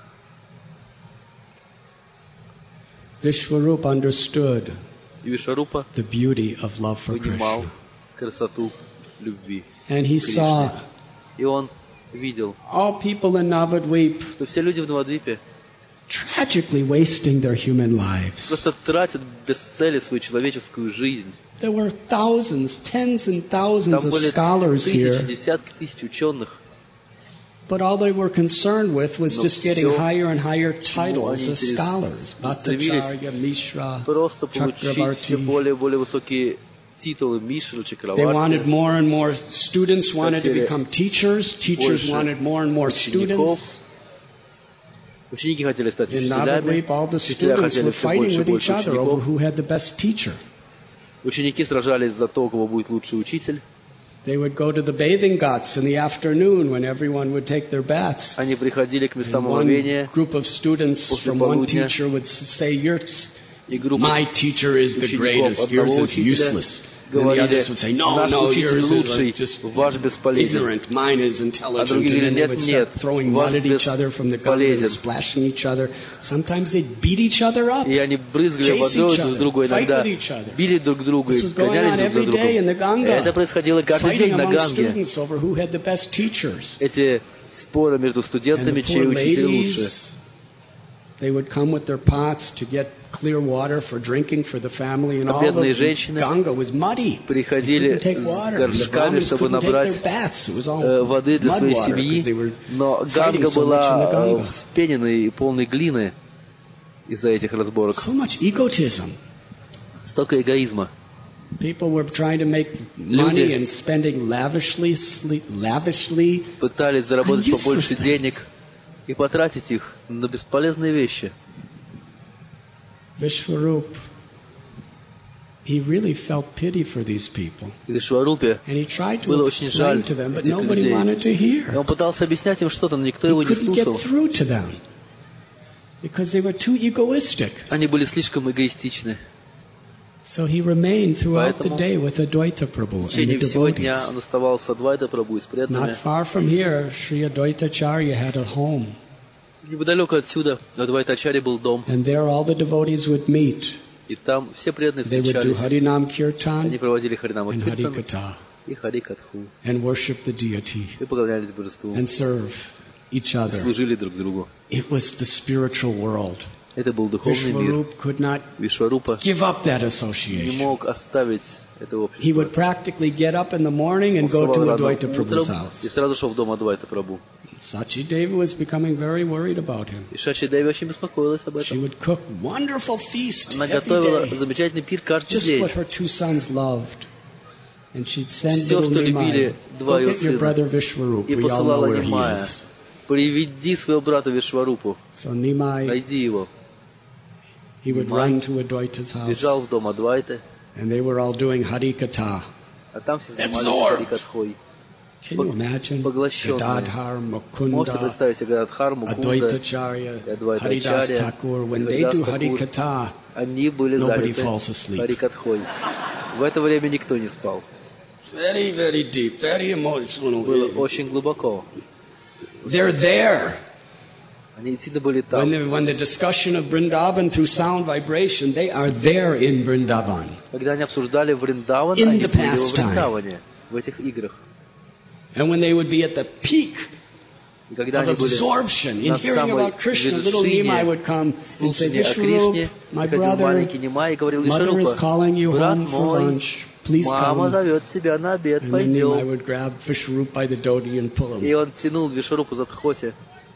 Vishwarup understood И Вишварупа the beauty of love for понимал Krishna. красоту любви And he к Кришне. saw И он видел, all people in Navadvip что все люди в Навадвипе tragically wasting their human lives. просто тратят без цели свою человеческую жизнь. There were thousands, tens and thousands Там of были scholars тысячи, here, десятки тысяч ученых. but all they were concerned with was Но just getting всё, higher and higher чему titles они as scholars. стремились, Bhattacharya, Mishra, Просто получить все Chakravarti. более и более высокие титулы Мишра, They Чакраварти. wanted more and more students wanted to Хотели become teachers. Teachers больше wanted more and more учеников. students. Ученики хотели стать In учителями. Navadvip, all the Учителя students хотели were все fighting больше и with each больше other over учеников. who had the best teacher. Ученики сражались за то, у кого будет лучший учитель. They would go to the bathing ghats in the afternoon when everyone would take their baths. Они приходили к местам And one омовения, group of students После from one полудня. teacher would say, и группа my teacher is the учеников greatest, yours одного is учителя useless. And the говорили, others would say, no, наш no, учитель yours лучший, is just ваш бесполезен. ignorant, mine is А intelligent. другие And говорили, then they would нет, start throwing ваш mud at each other from the Ganga and бесполезен. splashing each other. Sometimes they'd beat each other up. И они брызгали Chase водой each друг other, другу, fight иногда with each other. били друг друга This и was going on гонялись друг every за day in the другом. Ganga. Это происходило каждый Fighting день на among Ганге. students over who had the best teachers. Эти споры между And студентами, the чей poor учитель лучше. ladies, they would come with their pots to get clear water for drinking for the family, and all Бедные the женщины Ganga was muddy. They приходили couldn't take с water. And the горшками, Brahmins чтобы couldn't take their набрать baths. It was all воды для mud своей water because they семьи, were но fighting Ганга so much in the была Ganga. вспененной и полной глины из-за этих разборок. So much egotism. Столько эгоизма. People were trying to make money and spending lavishly. Пытались заработать useless побольше things. денег и потратить их на бесполезные вещи. Vishwarup, he really felt pity for these people. И Вишварупе And he tried to было очень жаль explain to them, but этих nobody людей. wanted to И hear. он пытался объяснять им что-то, но никто He его не couldn't get слушал. through to them because they were too egoistic. Они были слишком эгоистичны. So he remained throughout the Поэтому day with Advaita Prabhu В and the течение всего devotees. дня он оставался с Адвайта Прабху и с преданными. Not far from here, Sri Advaita Acharya had a home, Неподалеку отсюда у Адвайтачари был дом, and there all the devotees would meet. и там все преданные They would do встречались. Harinam Они Kirtan проводили Харинам and Киртан Harikatha. и Харикатху. and worship the deity И поклонялись божеству. and serve each other. Служили друг другу. It was the spiritual world. Это был духовный мир. Vishwarup could not Вишварупа give up that не association. мог оставить это He общество. would practically get up in the morning and Он go вставал to рано Advaita Prabhu's утром house. и сразу шел в дом Адвайта Прабху. Sachi Devi was becoming very worried about him. И Шачи Деви очень беспокоилась об She этом. would cook wonderful feast Она every готовила day, замечательный пир каждый just день. what her two sons loved. And she'd send Все, little что любили Nimai, два go ее get your сына. brother Vishwarup, И we all know посылала where he Нимая. is. Приведи своего брата Вишварупу. So Nimai, Найди его. he would Nimai run to Advaita's house, Бежал в дом Адвайты. and they were all doing Harikatha. А там все занимались Absorbed. Харикатхой. Can you imagine? Поглощенные. Gadadhar, Можете Mukunda, представить себе Гададхар, Мукунда, Advaitacharya, Advaitacharya, Haridas Thakur, when they do Haridas Thakur, Harikatha, они были nobody заняты falls asleep. Харикатхой. В это время никто не спал. Very, very deep, very emotional. Было очень глубоко. They're there. Они действительно были там. When the discussion of Vrindavan through sound vibration, they are there in Vrindavan. Когда они обсуждали Вриндаван, In они the были в pastime. Вриндаване, в этих играх. And when they would be at the peak И когда of они были absorption in на hearing самой about Krishna, little Nimai would come and say, слушания о Vishwarup, Кришне, my приходил brother, маленький Нимай и говорил: mother is Вишварупа, calling you брат home for мой, lunch. Please мама come. зовет тебя на обед, And then Nimai пойдем. would grab Vishwarup by the dhoti and pull И him. он тянул Вишварупу за тхоти.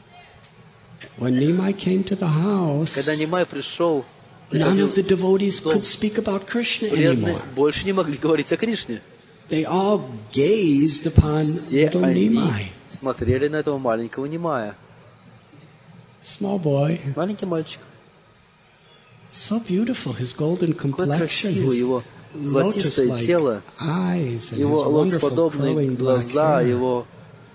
When Nimai came to the house, Когда Нимай пришел, none приходил of the devotees дом. could speak about Krishna преданные, anymore. больше не могли говорить о Кришне. They all gazed upon Все little они Nimai. смотрели на этого маленького Нимая. Small boy, Маленький мальчик. so beautiful, his golden Какое complexion, красивое his его золотистое lotus-like тело, eyes, and его his wonderful лотосподобные curling black глаза, hair. его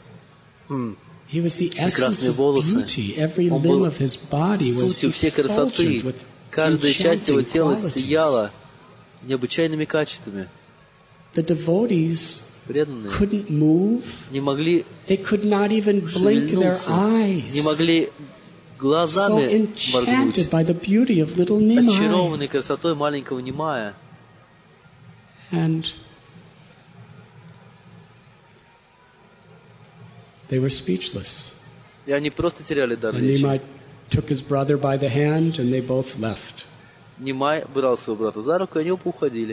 He was the essence прекрасные of волосы. beauty. Every Он limb был of his body was сутью всей красоты. effulgent with Каждая часть его enchanting тела qualities. сияла необычайными качествами. The devotees Преданные couldn't move. не могли They could not even blink their шевельнуться, eyes. не могли So глазами моргнуть, enchanted by the beauty of little Nimai. очарованные красотой маленького Нимая. And they were speechless. И они просто теряли дар And речи. Nimai took his brother by the hand, and they both left. Нимай брал своего брата за руку, и они оба уходили.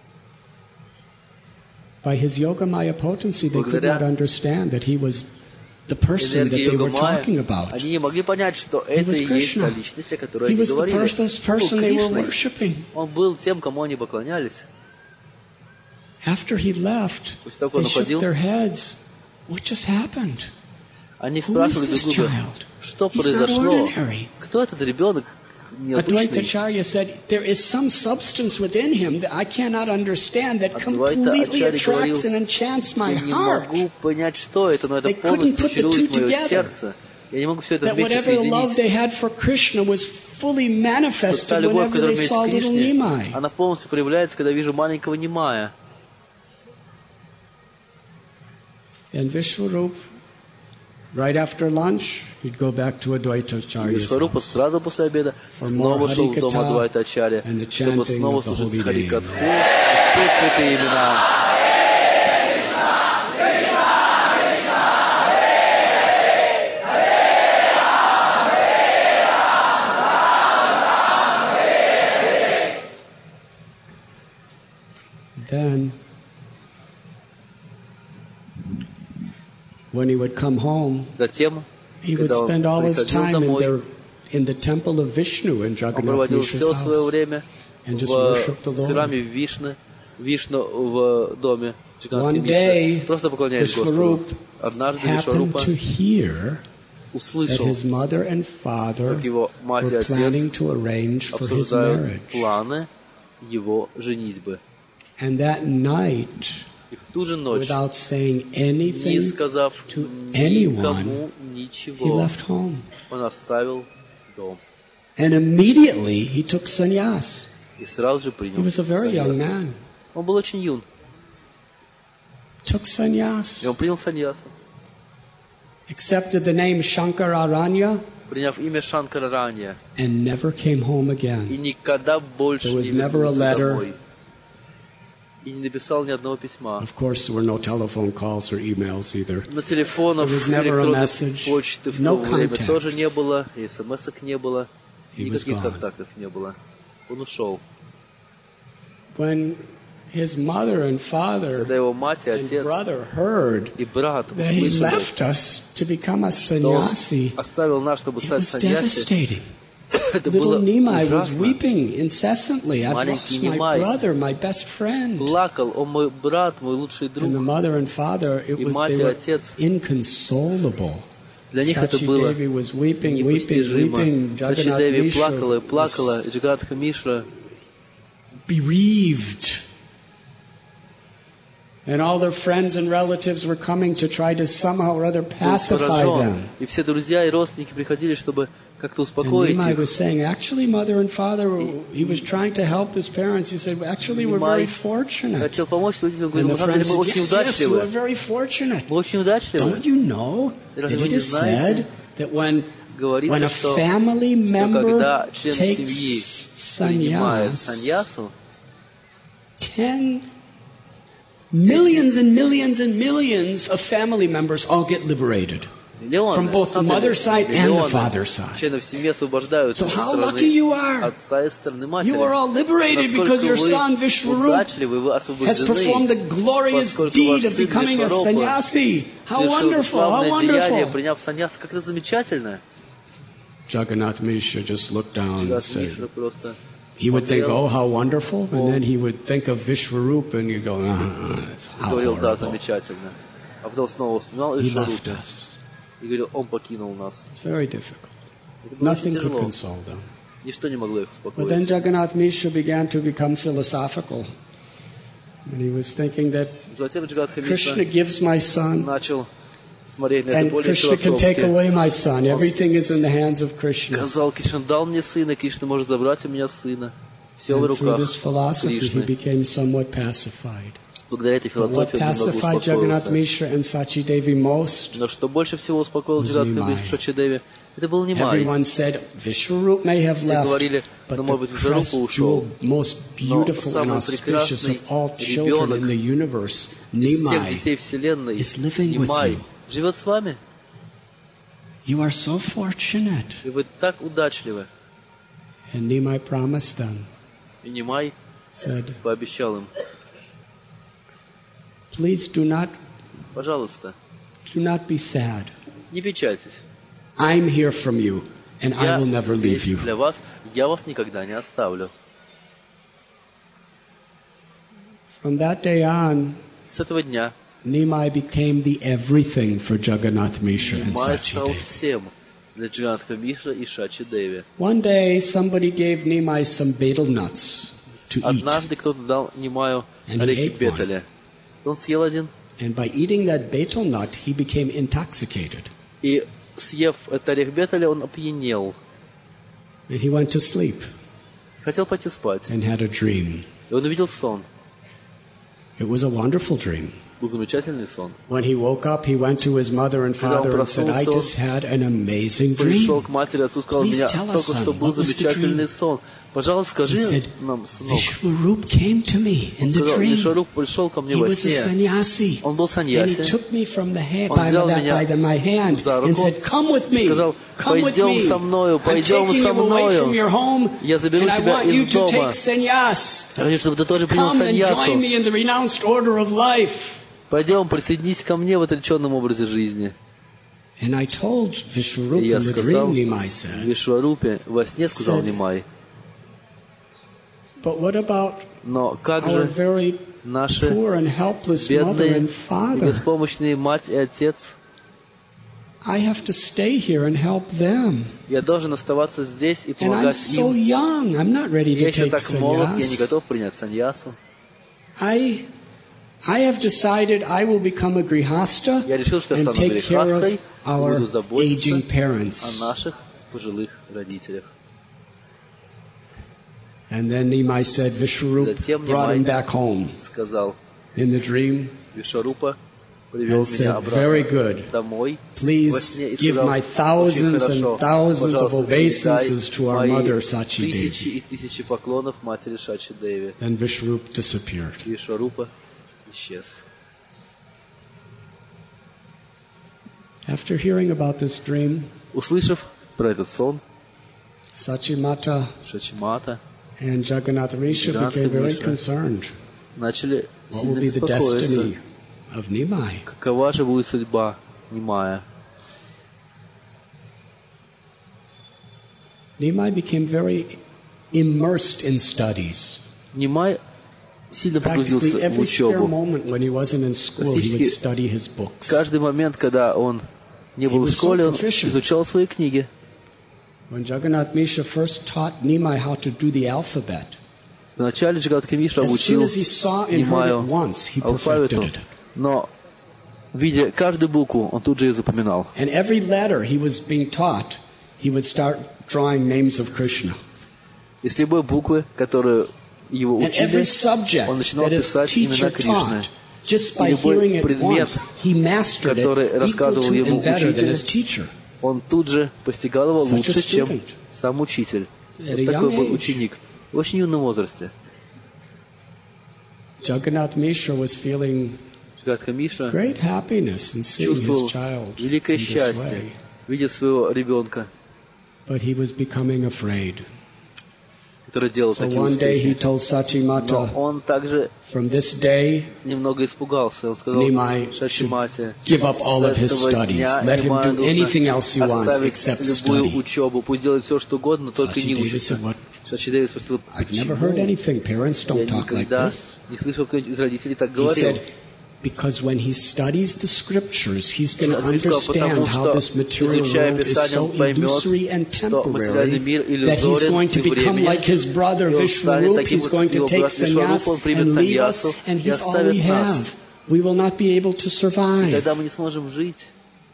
By his yoga maya potency, they could Благодаря not understand that he was the person that Энергии they were Йога-майя, talking about. они не могли понять, что это was и есть Krishna. та личность, о которой He они was the говорили. first Он был person they were Кришной. worshiping. Он был тем, кому они поклонялись. After he left, После того, как they он shook уходил, their heads. What just happened? они Who is спрашивали this друг друга, child? что He's not произошло, ordinary. кто этот ребенок необычный. Advaitacharya said, there is some substance within him that I cannot understand that completely Advaita Acharya attracts and enchants my Я не heart. могу понять, что это, но это They couldn't полностью put the чарует two мое together. сердце. Я не могу все это That вместе whatever love соединить. they had for Krishna was fully Что та manifested любовь, whenever которая they у меня есть saw к little Кришне, Nimai. она полностью проявляется, когда вижу маленького Нимая. And Vishwarup, right after lunch, he'd go back to Advaitacharya's Вишварупа house. сразу после обеда For снова more шел в дом Harikatha Адвайта Ачарья, and the чтобы chanting снова of the слушать holy Харикатху name. и петь святые имена. Then, when he would come home, Затем, he would когда он spend all his приходил time домой, in the temple of Vishnu in он Jagannath проводил Mishra's все свое house. время and just в worship the Lord. храме Вишну в доме Джаганнатхи One day, Мишры, просто поклоняясь Господу. Vishwarup Однажды happened Вишварупа to hear that услышал, his mother and father как его мать и were planning отец to arrange for his обсуждают marriage. планы его женитьбы. And that night, И в ту же ночь, without saying не anything, сказав to никому he ничего, left home. он оставил дом. And immediately he took sannyas. И сразу же He принял was a very young саньясу. man. Он был очень юн. Took И sannyas. он принял саньясу. Accepted the name Shankararanya Приняв имя Шанкарарания. and never came home И again. никогда больше There was не never a вернулся letter. домой. И не написал ни одного письма. Of course, there were no telephone calls or emails either. Но телефонов, There was never a электронной message, почты в no то время contact. тоже не было, и смс-ок не было, He was никаких gone. контактов не было. Он ушел. When his mother and father Когда его мать и and отец brother heard и брат that he услышали, left us to become a что он sannyasi, оставил нас, чтобы it стать was саньяси, devastating. это было Little Nimai was ужасно. weeping incessantly. I've Маленький lost my Нимай brother, my best friend. Плакал, он мой брат, мой лучший And the друг. mother and father, И мать, they и were отец. inconsolable. Для них это было Sachi Devi was weeping, непостижимо. weeping. Сачи Jagannath Деви Mishra плакала и was плакала, и Джагадха Мишра, bereaved. And all their friends and relatives were coming to try to somehow or other был pacify поражен. them. И все друзья и родственники приходили, чтобы как-то And успокоить Nimai их. was saying, actually, mother and father, he was trying to help his parents. He said, actually, we're very Nimai fortunate. хотел помочь родителям, And говорил, the на самом деле friends мы said, очень yes, yes, you are удачливы. very fortunate. Мы очень удачливы. Don't you know that Разве вы it не is знаете, said that when Говорится, a что family member когда член takes семьи принимает sannyas, саньясу, 10 millions and millions and millions of family members all get liberated. миллионы, From both the на самом деле, mother's side and the миллионы father's side. членов семьи освобождаются So со how lucky you стороны are. отца и со стороны матери. You are all liberated because Насколько your вы son Vishwarup удачливы, вы has performed the освобождены, glorious поскольку deed ваш of сын becoming a Вишварупа sannyasi. How совершил wonderful, how славное деяние, wonderful. приняв саньясу. Как это замечательно. Jagannath Mishra just looked down and Джагат said, Мишра просто he would think, смотрел, oh, how wonderful. And then he would think of Vishwarup and you go, it's how говорил, да, horrible. замечательно. А потом снова вспоминал He Вишварупу left us. и говорил, он покинул нас. It's very difficult. Это было очень Nothing could тяжело. console them. Ничто не могло их But then успокоить. Jagannath Mishra began to become philosophical. And he was thinking that Затем Джагадха Krishna Мишра gives my son, начал смотреть на это and более Krishna can take философски. away my son. Everything is in the hands of Krishna. Сказал, Кришна дал мне сына, Кришна может забрать у меня сына. Все в And through руках this philosophy, he Кришны. became somewhat pacified. Благодаря этой But what философии он немного pacified Jagannath успокоился. Mishra and Sachi Devi most, Но что больше всего успокоил was Джагадха Nimai. Мишра Шачидеви, это был Нимай. everyone said Vishwarup may have Все left, говорили, but ну, the может быть, Вишварупа press ушел. jewel, most beautiful and самый auspicious of прекрасный all children in the universe, Из всех Nimai, детей Вселенной, is living with Нимай, you. живет с вами. You are so fortunate. И вы так удачливы. And Nimai promised them, И Нимай said, пообещал им, please do not пожалуйста, be sad. не печальтесь. I'm here from you, and I Я will never leave здесь you. для вас, я вас никогда не оставлю. From that day on, С этого дня Nimai became the everything for Jagannath Mishra and Нимай Sachi стал Devi. всем для Джагадха Мишра и Шачи Деви. One day, somebody gave Nimai some betel nuts to eat. Однажды кто-то дал Нимаю And he орехи ate бетеля. Он съел один, And by eating that betel nut, he became intoxicated. и съев этот орех бетеля, он опьянел. And he went to sleep Хотел пойти спать. and had a dream. И он увидел сон. It was a wonderful dream. Был замечательный сон. When he woke up, he went to his mother and Когда он father and said, I проснулся, just had an amazing Пришел dream. к матери, отцу сказал, у Please меня tell us, только что son, был what was the замечательный dream? сон. Пожалуйста, He скажи said, нам, сынок. Vishwarup came to me in the Сказал, dream. Вишваруп пришел ко мне He во was a сне. sannyasi. Он был And he саньяси. took me from the hand, Он by взял меня my hand за and руку, said, come with me, сказал, come with пойдем me. со мною, I'm пойдем taking со you away from мною. your home, Я заберу and I тебя want you из to дома. take sannyas. Я хочу, чтобы ты тоже принял Come and join саньясу. me in the renounced order of life. Пойдем, присоединись ко мне в отреченном образе жизни. And I told Vishwarup И я in the сказал dream, Nimai said, Вишварупе, во сне сказал Said, Нимай, but what about но как our же very наши poor and helpless mother бедные and и father? беспомощные мать и отец? I have to stay here and help them. Я должен оставаться здесь и And I'm помогать so им. young. I'm not ready Я to еще take так молод, я не sannyas. готов принять саньясу. I have decided I will become a grihasta Я решил, что я and стану take care грехастой of и our буду заботиться aging о parents. наших пожилых родителях. And then Nimai said Vishwarup Затем brought him Нимай back home. сказал In the dream, Вишварупа, привел and меня said, обратно very good. домой во Please сне и give сказал, my очень thousands хорошо, and thousands of пожалуйста, obeisances to our мои mother, Sachi тысячи Devi. и тысячи поклонов матери Шачи Деви. Then Vishwarup disappeared. Вишварупа исчез. After hearing about this dream, Услышав про этот сон, Sachi Mata Шачимата and Jagannath Risha Jagannath became very Risha concerned. начали What will сильно be the беспокоиться. destiny of Nimai? Какова же будет судьба Нимая? Nimai became very immersed in studies. Нимай сильно Practically погрузился в every spare учебу. moment when he wasn't in school, he would Практически study his books. Каждый момент, когда он не был He в was so школе, он proficient. изучал свои книги. When Jagannath Misha first taught Nimai how to do the alphabet, Вначале Джагат Мишра as soon обучил as he saw and heard it Нимаю once, he perfected алфавиту, it. но, видя каждую букву, он тут же ее запоминал. And every letter he was being taught, he would start drawing names of Krishna. И с любой буквы, которую его And every учили, subject он начинал that his писать имена teacher Кришны. taught, just И by любой hearing it предмет, once, he mastered который it equal рассказывал to ему and better than учитель, his teacher. он тут же постигал его Such a лучше, чем student. сам учитель. At a Вот такой young был age. ученик в очень юном возрасте. Jagannath Mishra was feeling Джагат Мишра great happiness in seeing his чувствовал child in великое this счастье, way. видя своего ребенка, But he was becoming afraid. который делал So такие one day he успехи. told Но Sachimata, он также from this day, немного испугался. Он сказал Nimai Шачимате, give up all of his с этого studies. дня Let him Нимаю do anything else he нужно wants оставить except любую study. учебу, пусть делает все, что угодно, но только Sachi не Devi учится. said, what? Шачи Деви спросил, I've never почему? heard anything. Parents Я don't talk like никогда this. не слышал, кто из родителей так He говорил. said, because when he studies the scriptures, he's going to Он сказал, understand потому how что, this material изучая world is Писание, so он поймет, illusory and что материальный temporary мир that he's иллюзорен going to и become временен, like his brother и он станет Vishwarup. таким He's вот going to его take брат Вишварупа, sannyas он примет and leave us, саньясу and и he's all we оставит нас. have. We will not be able to И survive. тогда мы не сможем жить.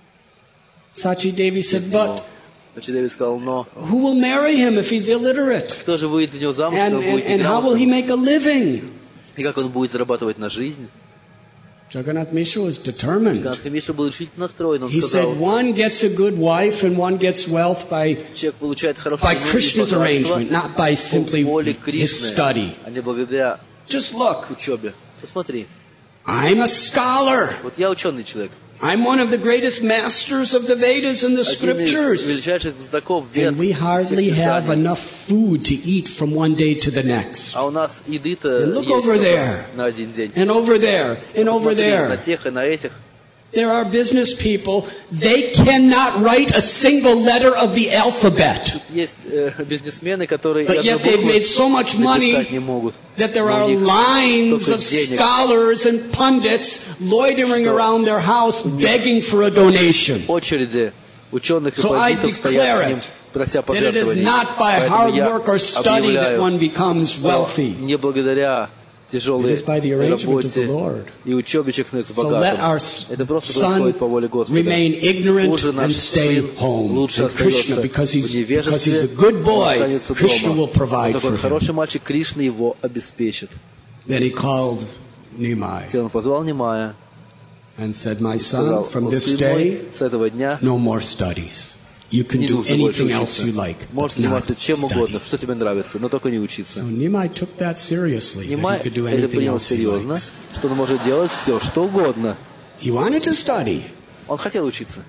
Sachi Devi said, but Шачи Деви сказал, но who will marry him if he's illiterate? кто же выйдет за него замуж, если он будет And how will he неграмотным? make a living? И как он будет зарабатывать на жизнь? Jagannath Mishra was determined. Джагат Мишра был решительно настроен. Он He сказал, said one gets a good wife and one gets wealth by человек получает хорошую by жену и Krishna's богатство arrangement, not by simply по воле his Кришны, study. а не благодаря Just look, учебе. Посмотри, I'm a scholar. вот я ученый человек. I'm one of the greatest masters of the Vedas and the Один из scriptures. величайших знатоков вед And we hardly всех have писаний. enough food to eat from one day to the next. А у нас еды-то And look есть over только there. на один день. And over there, and over Посмотри на there. тех и на этих. There are business people, they cannot write a single letter of the alphabet. Есть бизнесмены, которые But и yet одну they've букву made so much написать не money могут. that there Но are у них lines столько of денег, scholars and pundits loitering что around their house begging for a donation. очереди ученых и So I пандитов стоят к ним, declare прося That it is пожертвований. not by Поэтому hard я work or study that объявляю, one becomes что wealthy. не благодаря тяжелой It is by the arrangement of the работе Lord. и учебе человек становится So let богатым. our Это просто son происходит по воле Господа. remain ignorant Хуже and наш stay сын home. лучше And Krishna, остается because в he's a невежестве, good он boy, останется Krishna will дома. provide Он такой for him. хороший мальчик, Кришна его обеспечит. Then he called Nimai Он позвал Нимая, and said, my сказал, son, from this сын day, мой, с этого дня no more studies. You can не do нужно больше anything else учиться. you like, Можешь but not заниматься чем угодно, study. что тебе нравится, но только не учиться. So Nimai took that seriously, that Нимай he could do это anything принял else he серьезно, likes. что он может делать все, что угодно. He wanted to study, Он хотел учиться.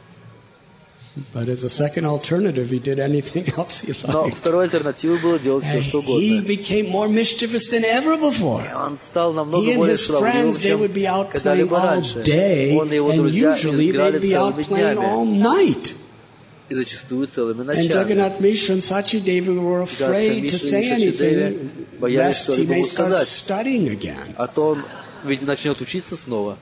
but as a second alternative, he did anything else he Но liked. второй альтернативой было делать все, And что he угодно. became more mischievous than ever before. Он стал He намного and более his шаловливым, friends, they would чем be out playing когда-либо all раньше. day, Он и его and друзья usually играли they'd be out целыми playing all днями. night. И зачастую целыми And ночами. Jagannath Mishra and Sachi Devi were afraid to say anything, lest he may start studying again. А то он ведь начнет учиться снова.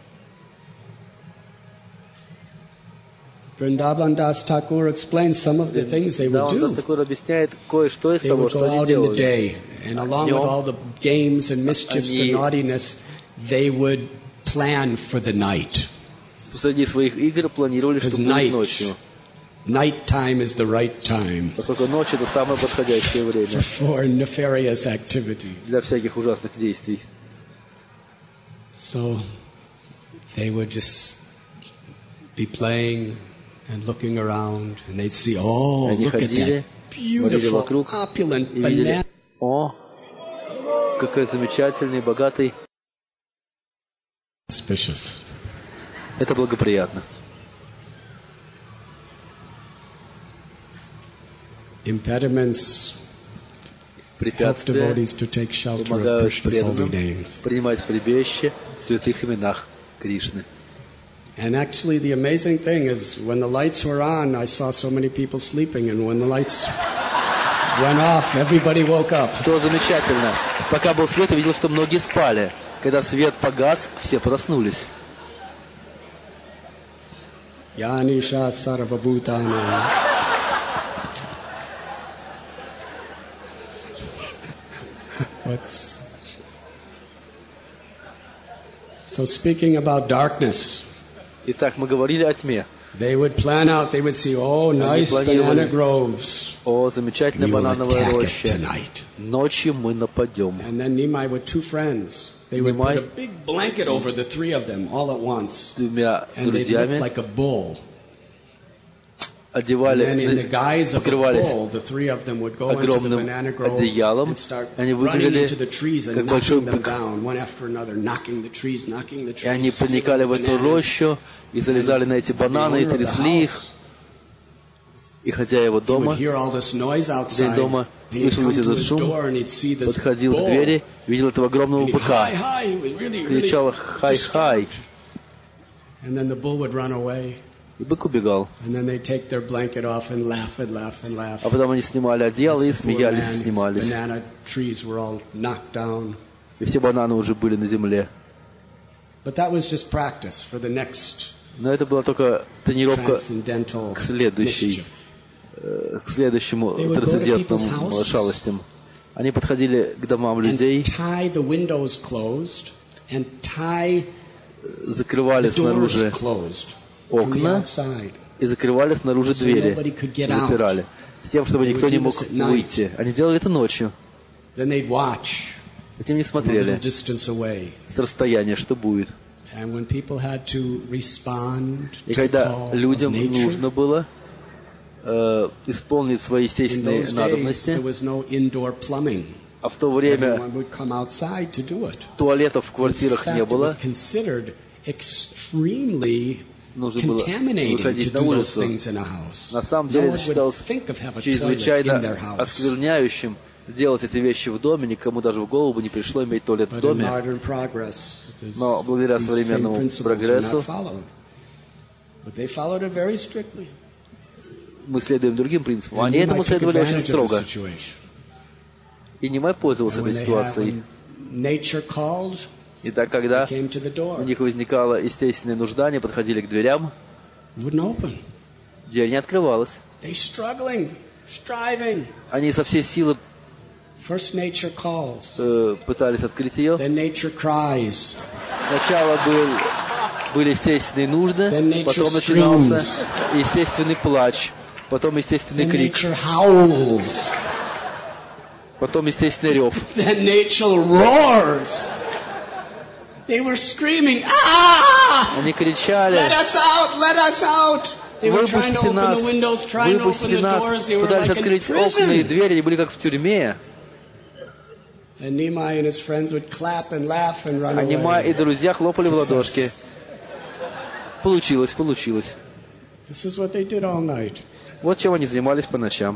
Vrindavan Das Thakur explains some of the things they Да, would он do. нас такой объясняет кое-что из They того, would что go они out in the делали. day, and along with all the games and mischiefs and Они- naughtiness, they would plan for the night. Посреди своих игр планировали, что Because будет night, ночью. night time is the right time Поскольку ночь это самое подходящее время for nefarious activities. для всяких ужасных действий. So they would just be playing and looking around, and they'd see, oh, Они look at ходили, that смотрели beautiful, вокруг opulent и видели, banana. о, какой замечательный, богатый. Auspicious. Это благоприятно. Impediments help Препятствия devotees to take shelter of помогают Krishna's holy преданным names. принимать прибежище в святых именах Кришны. And actually, the amazing thing is, when the lights were on, I saw so many people sleeping, and when the lights went off, everybody woke up. Что замечательно. Пока был свет, я видел, что многие спали. Когда свет погас, все проснулись. Yanisha sarvabhutana. So speaking about darkness, Итак, мы говорили о тьме. they would plan out, they would see, oh, nice banana groves. О, замечательная We will банановая attack it роща. tonight. Ночью мы нападем. And then Nimai with two friends, they would Nimai put a big blanket over the three of them all at once. С двумя And they looked друзьями like a bull. And одевали, then in the guise of a покрывались bull, the three of them would go into the огромным banana grove одеялом. and start Они running выглядели into the trees and как большой knocking them бык. down, one after another, knocking the trees, И они stealing проникали the в эту bananas. рощу и залезали на эти бананы и The owner of the трясли их. house, И хозяева he would дома, hear all this noise хозяин outside. дома And he'd слышал come весь to этот his шум, door and he'd see this подходил к bull. двери, видел этого огромного And he'd, быка, hi, hi, he would really, кричал really «Хай-хай!» And then the bull would run away. И бык убегал. And then they'd take their blanket off and laugh and laugh and laugh. А потом они снимали одеяло и The poor смеялись man, и his снимались. banana trees were all knocked down. И все бананы уже были на земле. But that was just practice for the next Но это была только тренировка transcendental к следующей, mischief. к следующему They would go to трансцендентным people's houses. шалостям. Они подходили к домам And людей, tie the windows closed and tie закрывали the doors снаружи closed from the окна outside. и закрывали снаружи So двери, nobody could get out. запирали, с тем, чтобы They никто would не do мог this at night. выйти. Они делали это ночью, Then they'd watch затем не from a little смотрели distance away. с расстояния, что будет. And when people had to respond И to the когда call of людям nature, нужно было исполнить свои in естественные those days надобности, there was no indoor plumbing. а в то время Everyone would come outside to do it. туалетов в In квартирах fact, не it было, was considered extremely нужно было contaminating to выходить на do those улицу. things in a house. На самом No деле one это would считалось think of having a toilet in чрезвычайно their house. оскверняющим делать эти вещи в доме, никому даже в голову бы не пришло иметь туалет в But in доме. modern progress, Но благодаря these same современному principles are прогрессу not followed. But they followed it very strictly. мы следуем другим принципам. And Они Nimai этому took следовали очень advantage of the строго. situation. И Нимай пользовался And этой when ситуацией. nature called, И так, they когда came to the у door. них возникала естественная нужда, они подходили к дверям, Wouldn't open. дверь не открывалась. They struggling, striving. Они со всей силы First nature calls. пытались открыть ее. Then nature cries. Сначала были естественные нужды, Then nature потом начинался screams. естественный плач, потом естественный Then крик, nature howls. потом естественный рев. Then nature roars. They were screaming, ah! Они кричали: Let us out! Let us out! They were trying to выпустите open нас, the windows, trying to open выпустите the нас. doors. They were Пытались like in открыть окна и prison. двери, они были как в тюрьме. And Nimai and his friends would clap and laugh and run А Нимай и away. друзья хлопали в ладошки. Success. Получилось, получилось. This is what they did all night. Вот чем они занимались по ночам.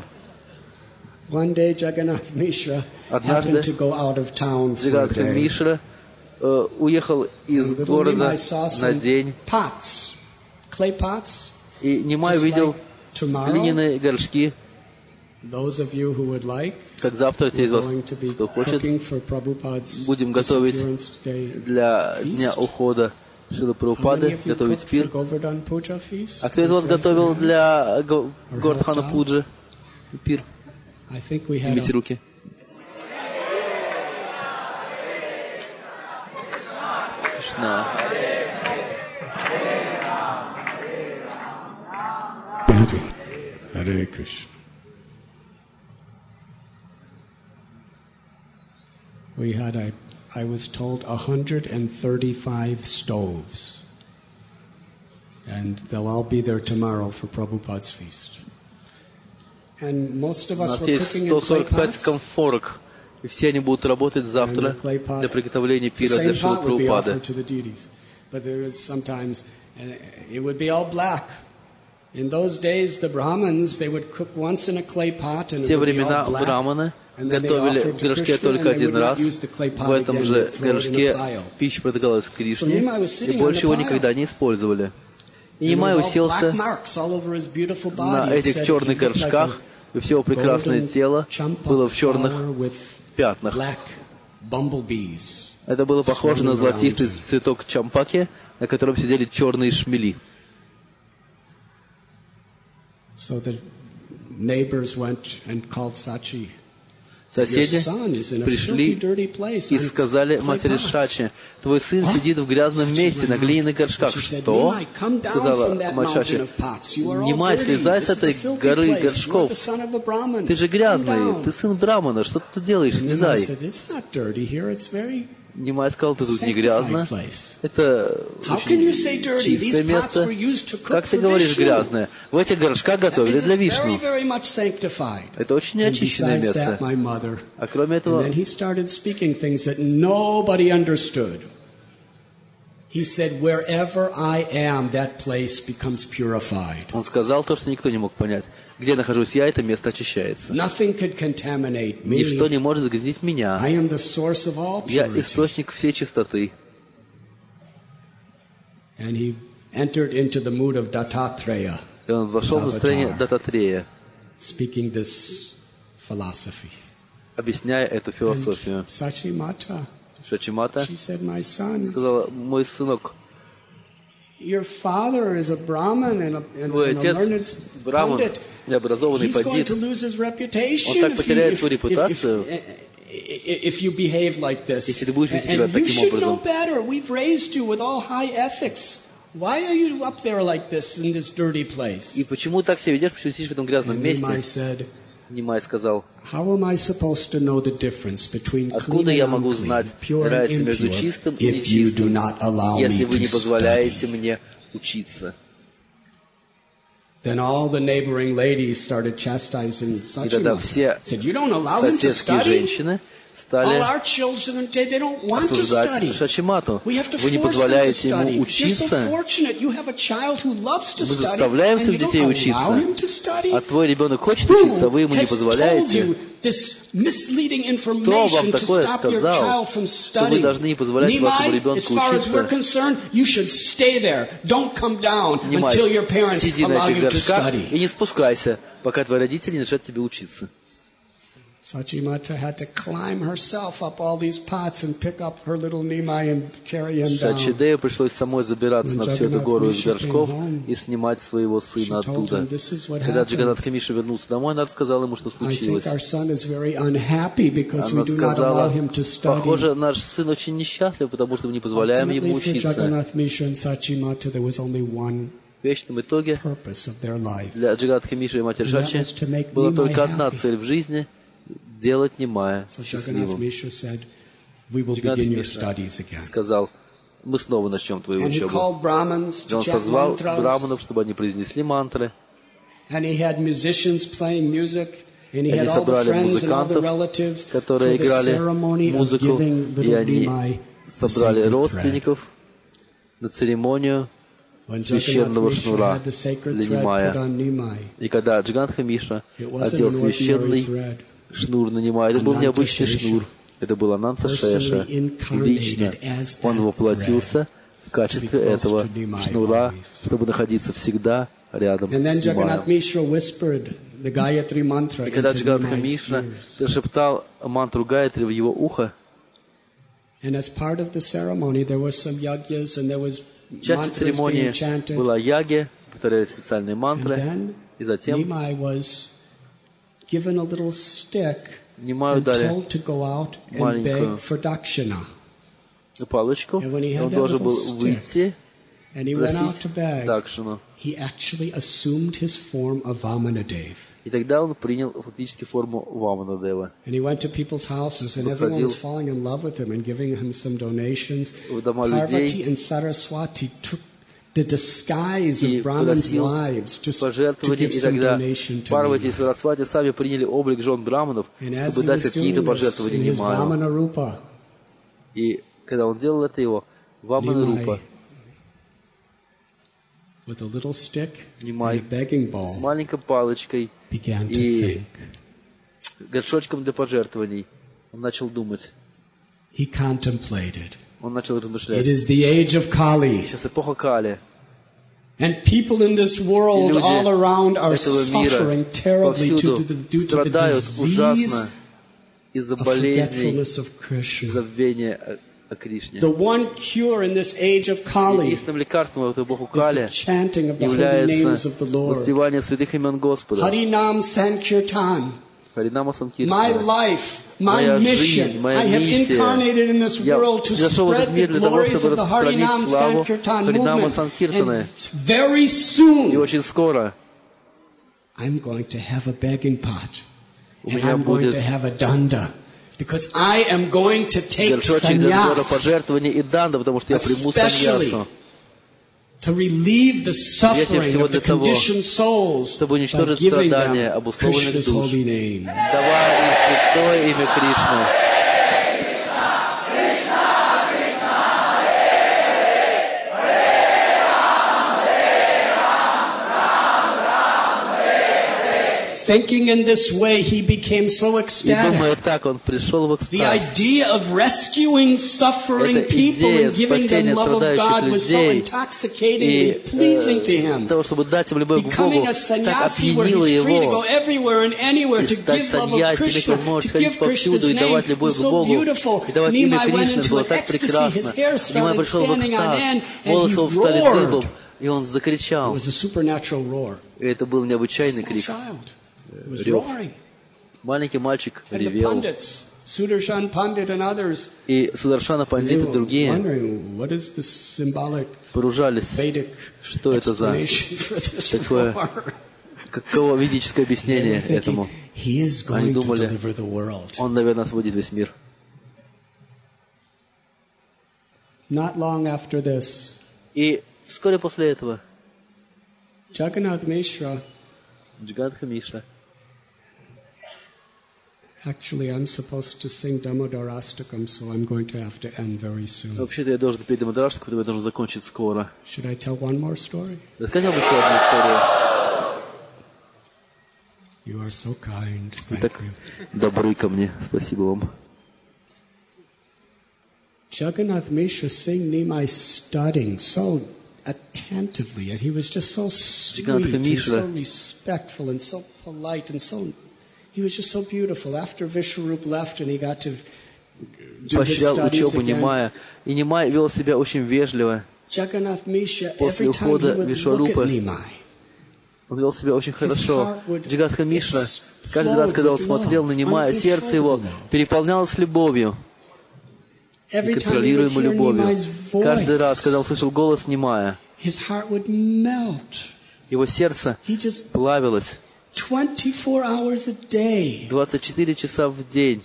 One day, Jagannath Mishra Однажды happened to go out of town for a Джагатха day. Мишра уехал из And little города Nimai saw на some день, pots, clay pots, и Нимай just увидел like tomorrow. глиняные горшки. Those of you who would like, Как завтра те we're из вас, going to be кто хочет, cooking for Prabhupada's будем готовить disappearance day. для дня ухода Шилы How many Прабхупады, of you готовить cooked for пир. Govardhan Puja feast? А кто из вас готовил для Гордхана helped out? Пуджи пир? I think we had Поднимите a, руки. Кришна. Hare Krishna. We had, I was told, 135 stoves And they'll all be there tomorrow for Prabhupada's feast. And most of У us нас were есть cooking in clay 145 pots. комфорок, и все они будут работать завтра для приготовления The пира для same Шрилы pot would be Прабхупады. offered to the deities. But there was sometimes, and it would be all black. In those days, the Brahmins, they would cook once in a clay pot, and В it те would be all времена black. браманы And then they готовили offered в to горшке Krishna, только and they один would not раз. use the clay В pot этом again. же They'd throw it in a горшке pile. пища предлагалась Кришне, Nimai was и sitting больше on the его pile. никогда не использовали. И And there Нимай was all уселся black marks all over his beautiful на body. It этих said черных he looked like горшках, и все его a прекрасное golden тело было в champak черных flower with пятнах. black bumblebees. Это было похоже на Swarming around золотистый him. цветок чампаки, на котором сидели черные шмели. So the neighbors went and called Sachi. Соседи Your son is in a пришли filthy, dirty place и on сказали clay матери pots. Шачи: «Твой сын сидит в грязном месте на глиняных горшках». «Что?» — сказала мать Шачи. «Нимай, слезай с этой горы горшков. Ты же грязный, ты сын Брамана, что ты тут делаешь? Слезай». Нимай сказал: «Ты тут не грязно, это очень чистое место. Как ты говоришь грязное? В этих горшках готовили для Вишну. Это очень неочищенное место». А кроме этого, он сказал то, что никто не мог понять. Где нахожусь я, это место очищается. Ничто не может загрязнить меня. Я источник всей чистоты. И он вошел в настроение Дататрея, объясняя эту философию. Шачимата сказала: «Мой сынок, твой отец браман и образованный пандит. Он так потеряет свою репутацию, если ты будешь вести себя таким образом. И почему так себя ведешь, почему сидишь в этом грязном месте?» Нимай сказал: «Откуда я могу знать разницу между чистым и нечистым, если вы не позволяете мне учиться?» И тогда все соседские женщины стали осуждать Шачимату. «Вы не позволяете ему учиться? Мы заставляем своих детей учиться, а твой ребенок хочет учиться, а вы ему не позволяете. Кто вам такое сказал, что вы должны не позволять вашему ребенку учиться? Нимай, сиди на этих горшках и не спускайся, пока твои родители не решат тебе учиться». Sachimata had to climb herself up all these pots and pick up her little Nimai and carry him down. Шачидею пришлось самой забираться на всю эту гору из горшков и снимать своего сына оттуда. Когда Джаганатха Миша вернулся домой, она рассказала ему, что случилось. Она сказала: «Похоже, наш сын очень несчастлив, потому что мы не позволяем ему учиться». В вечном итоге для Джаганатха Миши и матери Шачи была только одна цель в жизни — делать Нимая счастливым. Джаганатха Миша сказал: «Мы снова начнем твою учебу». И он созвал браманов, чтобы они произнесли мантры. И они собрали музыкантов, которые играли музыку, и они собрали родственников на церемонию священного шнура для Нимая. И когда Джаганатха Миша одел священный шнур на Нимая, это был необычный шнур, это был Ананта Шеша. Лично он воплотился в качестве этого шнура, чтобы находиться всегда рядом с Нимаем. И когда Джаганатха Миша зашептал мантру Гаятри в его ухо, частью церемонии была яги, повторяли специальные мантры, и затем Нимаю дали маленькую палочку, и он должен был выйти, просить дакшину. И тогда он принял фактически форму Ваманадева. Выходил в дома людей, и просил пожертвования, и тогда Парвати и Сарасвати сами приняли облик жен браманов, чтобы дать какие-то пожертвования Нимаю. И когда он делал это, его Вамана-рупа, Нимай с маленькой палочкой и горшочком для пожертвований, он начал думать. Он начал размышлять. Сейчас эпоха Кали. And people in this world all around are suffering terribly due to the disease из-за болезней, забвения о Кришне. The one cure in this age of Kali единственным лекарством в эту эпоху Кали является воспевание святых имен Господа. Harinam Sankirtan. Харинама Санкиртана. My life, my mission, I have incarnated in this world to spread the glories of the Harinam Sankirtan movement. And very soon, и очень скоро I'm going to have a begging pot. And I'm going to have a danda. Because I am going to take sannyas, especially to relieve the suffering of the conditioned souls by giving them Krishna's holy name. Thinking in this way, he became so ecstatic. The idea of rescuing suffering people and giving them love of God was so intoxicating and pleasing to him. Becoming a sannyasi where he's free to go everywhere and anywhere to give love of Krishna, to give Krishna's name, was so beautiful. Nimai went into an ecstasy. His hair started standing on end, and he roared. И он закричал. It was a supernatural roar. И это был необычайный крик. Рев. Маленький мальчик ревел. И Сударшана Пандит и другие поражались, что это за такое, какого ведическое объяснение этому. Они думали, он, наверное, освободит весь мир. И вскоре после этого Jagannath Mishra. Actually, I'm supposed to sing Damodarastakam, so I'm going to have to end very soon. Вообще-то я должен петь Дамодараштакам, поэтому я должен закончить скоро. Should I tell one more story? Рассказать вам еще одну историю. You are so kind. Вы так добры ко мне. Спасибо вам. Jagannath Mishra sang Nimai studying so attentively, and he was just so sweet and so respectful and so polite and so... He was just so beautiful. After Vishwarup left and he got to do his studies again. И Нимай вел себя очень вежливо. После ухода Вишварупы он вел себя очень хорошо. Джагатха Мишра, каждый раз, когда он смотрел на Нимая, сердце его переполнялось любовью, неконтролируемой любовью. Каждый раз, когда он слышал голос Нимая, его сердце плавилось. 24 часа в день.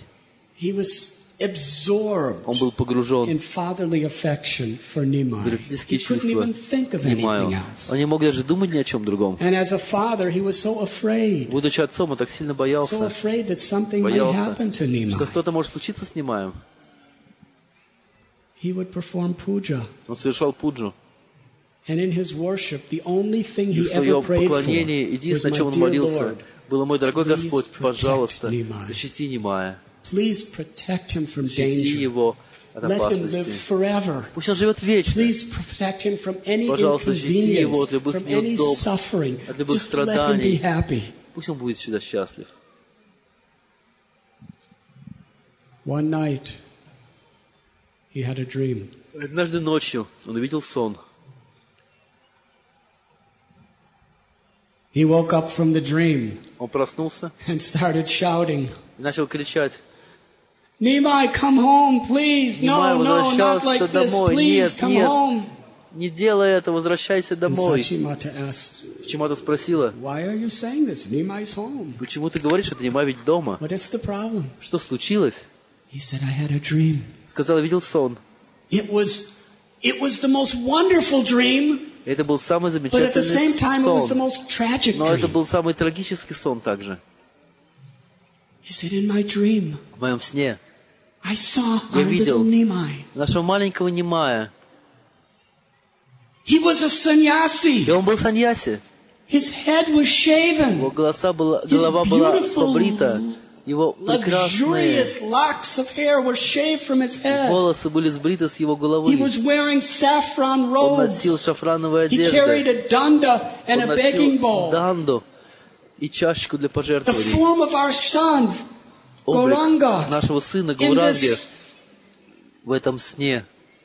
Он был погружен в родительские чувства Нимаю. Он не мог даже думать ни о чем другом. Будучи отцом, он так сильно боялся, что что-то может случиться с Нимаем. Он совершал пуджу. И в своем поклонении единственное, о чем он молился, было: «Мой дорогой Господь, пожалуйста, защити Нимая, защити его от опасности. Пусть он живет вечно. Пожалуйста, защити его от любых неудобств, от любых страданий. Пусть он будет всегда счастлив». Однажды ночью он увидел сон. He woke up from the dream. Он проснулся and started shouting. И начал кричать: Nimai, come home, please. No, no, not like this. Please, come home. Не делай это, возвращайся домой. Сачимата спросила: Why are you saying this? Nimai's home. Почему ты говоришь это? Нимай ведь дома. What is the problem? Что случилось? He said, I had a dream. Сказал: видел сон. It was the most wonderful dream. Это был самый замечательный сон. Но это был самый трагический сон также. В моем сне я видел нашего маленького Немая. И он был саньяси. Его голова была побрита. Его прекрасные волосы были сбриты с его головы. Он носил шафрановые одежды. Он носил данду и чашечку для пожертвований. Облик нашего сына Гауранги в этом сне,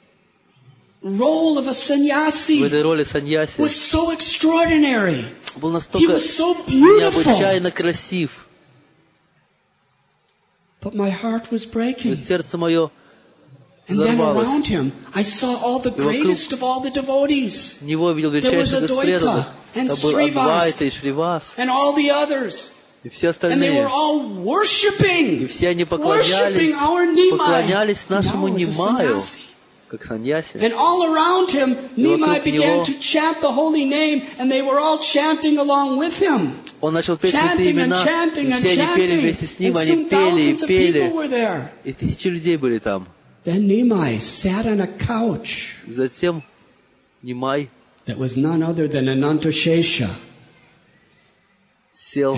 в этой роли саньяси, был настолько необычайно красив. Но сердце мое взорвалось. И вокруг него видел величайших из преданных. Это был Адвайта и Шривас. И все остальные. И все они поклонялись нашему Немаю, как саньяси. И вокруг него он начал петь святые имена, и все они пели вместе с ним, они пели и пели. И тысячи людей были там. Затем Немай сел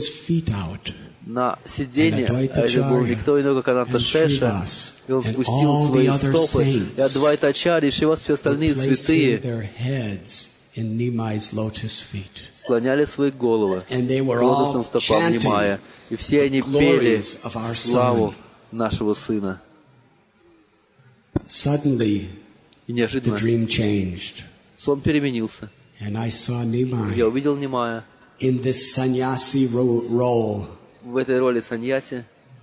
на сиденье, а это был никто иной, как Ананташеша, и он спустил свои стопы, и Адвайта Ачарья, и Шривас, все остальные святые склоняли свои головы к лотосным стопам Немая, и все они пели славу нашего Сына. И неожиданно сон переменился. Я увидел Немая в этой роли саньяси.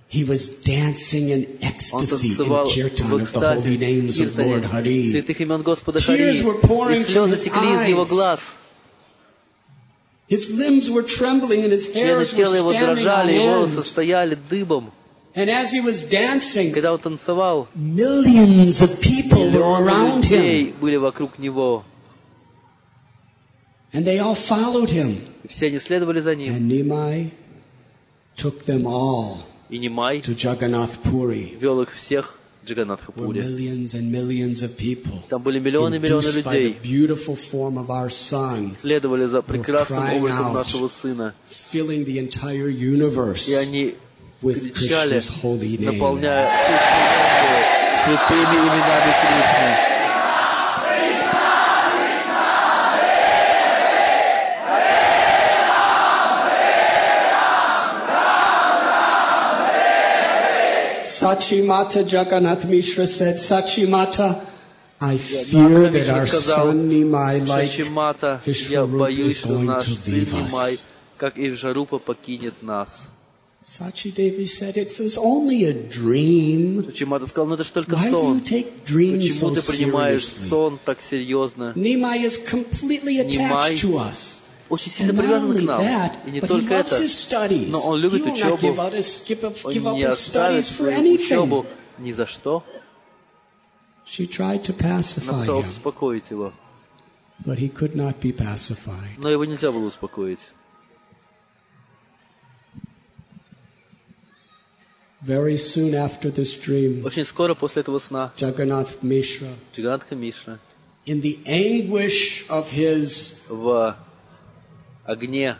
Он танцевал в экстазе святых имен Господа Хари, и слезы текли из его глаз. Члены тела его дрожали, и волосы стояли дыбом. Когда он танцевал, миллионы людей были вокруг него. И все они следовали за ним. И Немай вел их всех в Джаганнатха-Пури. Там были миллионы и миллионы людей. Следовали за прекрасным обликом нашего Сына. И они кричали, наполняя святыми именами Кришны. Sachi Mata Jagannath Mishra said, Sachi Mata, I fear that our son Nimai, like Vishwarupa, is going to leave us. Sachi Devi said, it was only a dream. Сказал, это ж только Why сон. do you take dreams Почему so ты принимаешь seriously? сон так серьезно? Nimai is completely attached to us. Очень сильно привязан к нам. И не только это, но он любит учебу. Он не оставит свою учебу ни за что. Она пыталась успокоить его. Но его нельзя было успокоить. Очень скоро после этого сна Джаганнатха Мишра в огне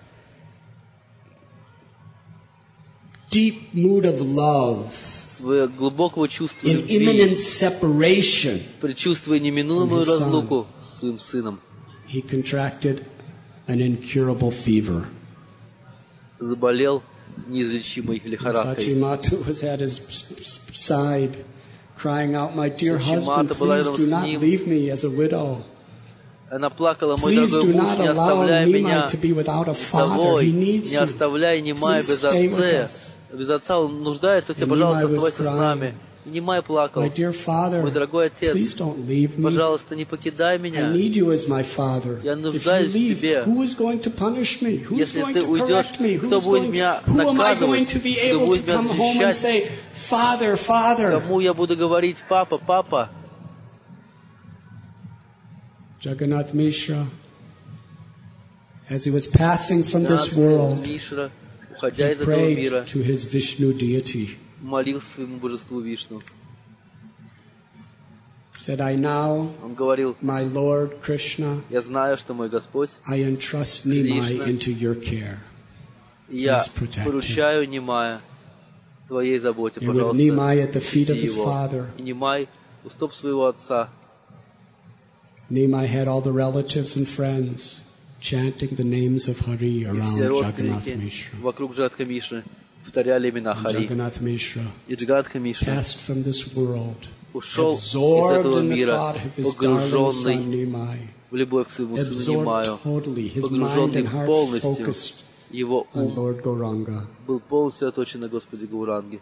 deep mood of love, глубокого чувства in imminent separation, предчувствуя неминуемую разлуку с своим сыном, he contracted an incurable fever. Заболел неизлечимой лихорадкой. Sachimata was at his side, crying out, "My dear husband, please do not leave me as a widow. Она плакала, мой дорогой муж, не оставляй меня вдовой, не оставляй Немая без отца, он нуждается в тебе, пожалуйста, оставайся с нами. И Немай плакал, мой дорогой отец, пожалуйста, не покидай меня, я нуждаюсь в тебе. Если ты уйдешь, кто будет меня наказывать, кто будет меня защищать, кому я буду говорить, папа, папа? Jagannath Mishra, as he was passing from this world, he prayed to his Vishnu deity. Said, I now, my Lord Krishna, I entrust Nimai into your care. Я поручаю Нимая Твоей заботе, and with Nimai at the feet of his его. father, И Нимай у стоп своего отца. Nimai had all the relatives and friends chanting the names of Hari around Jagannath Mishra. Вокруг Джагатха Мишры повторяли имена Хари. Jagannath Mishra И Джагатха Мишра passed from this world, ушел из absorbed этого in the мира, thought of his darling son погруженный Nimai, в любовь к своему сыну Нимаю, absorbed totally, his mind погруженный and heart полностью. focused Его on ум Lord Gauranga. был полностью оточен на Господе Гауранге.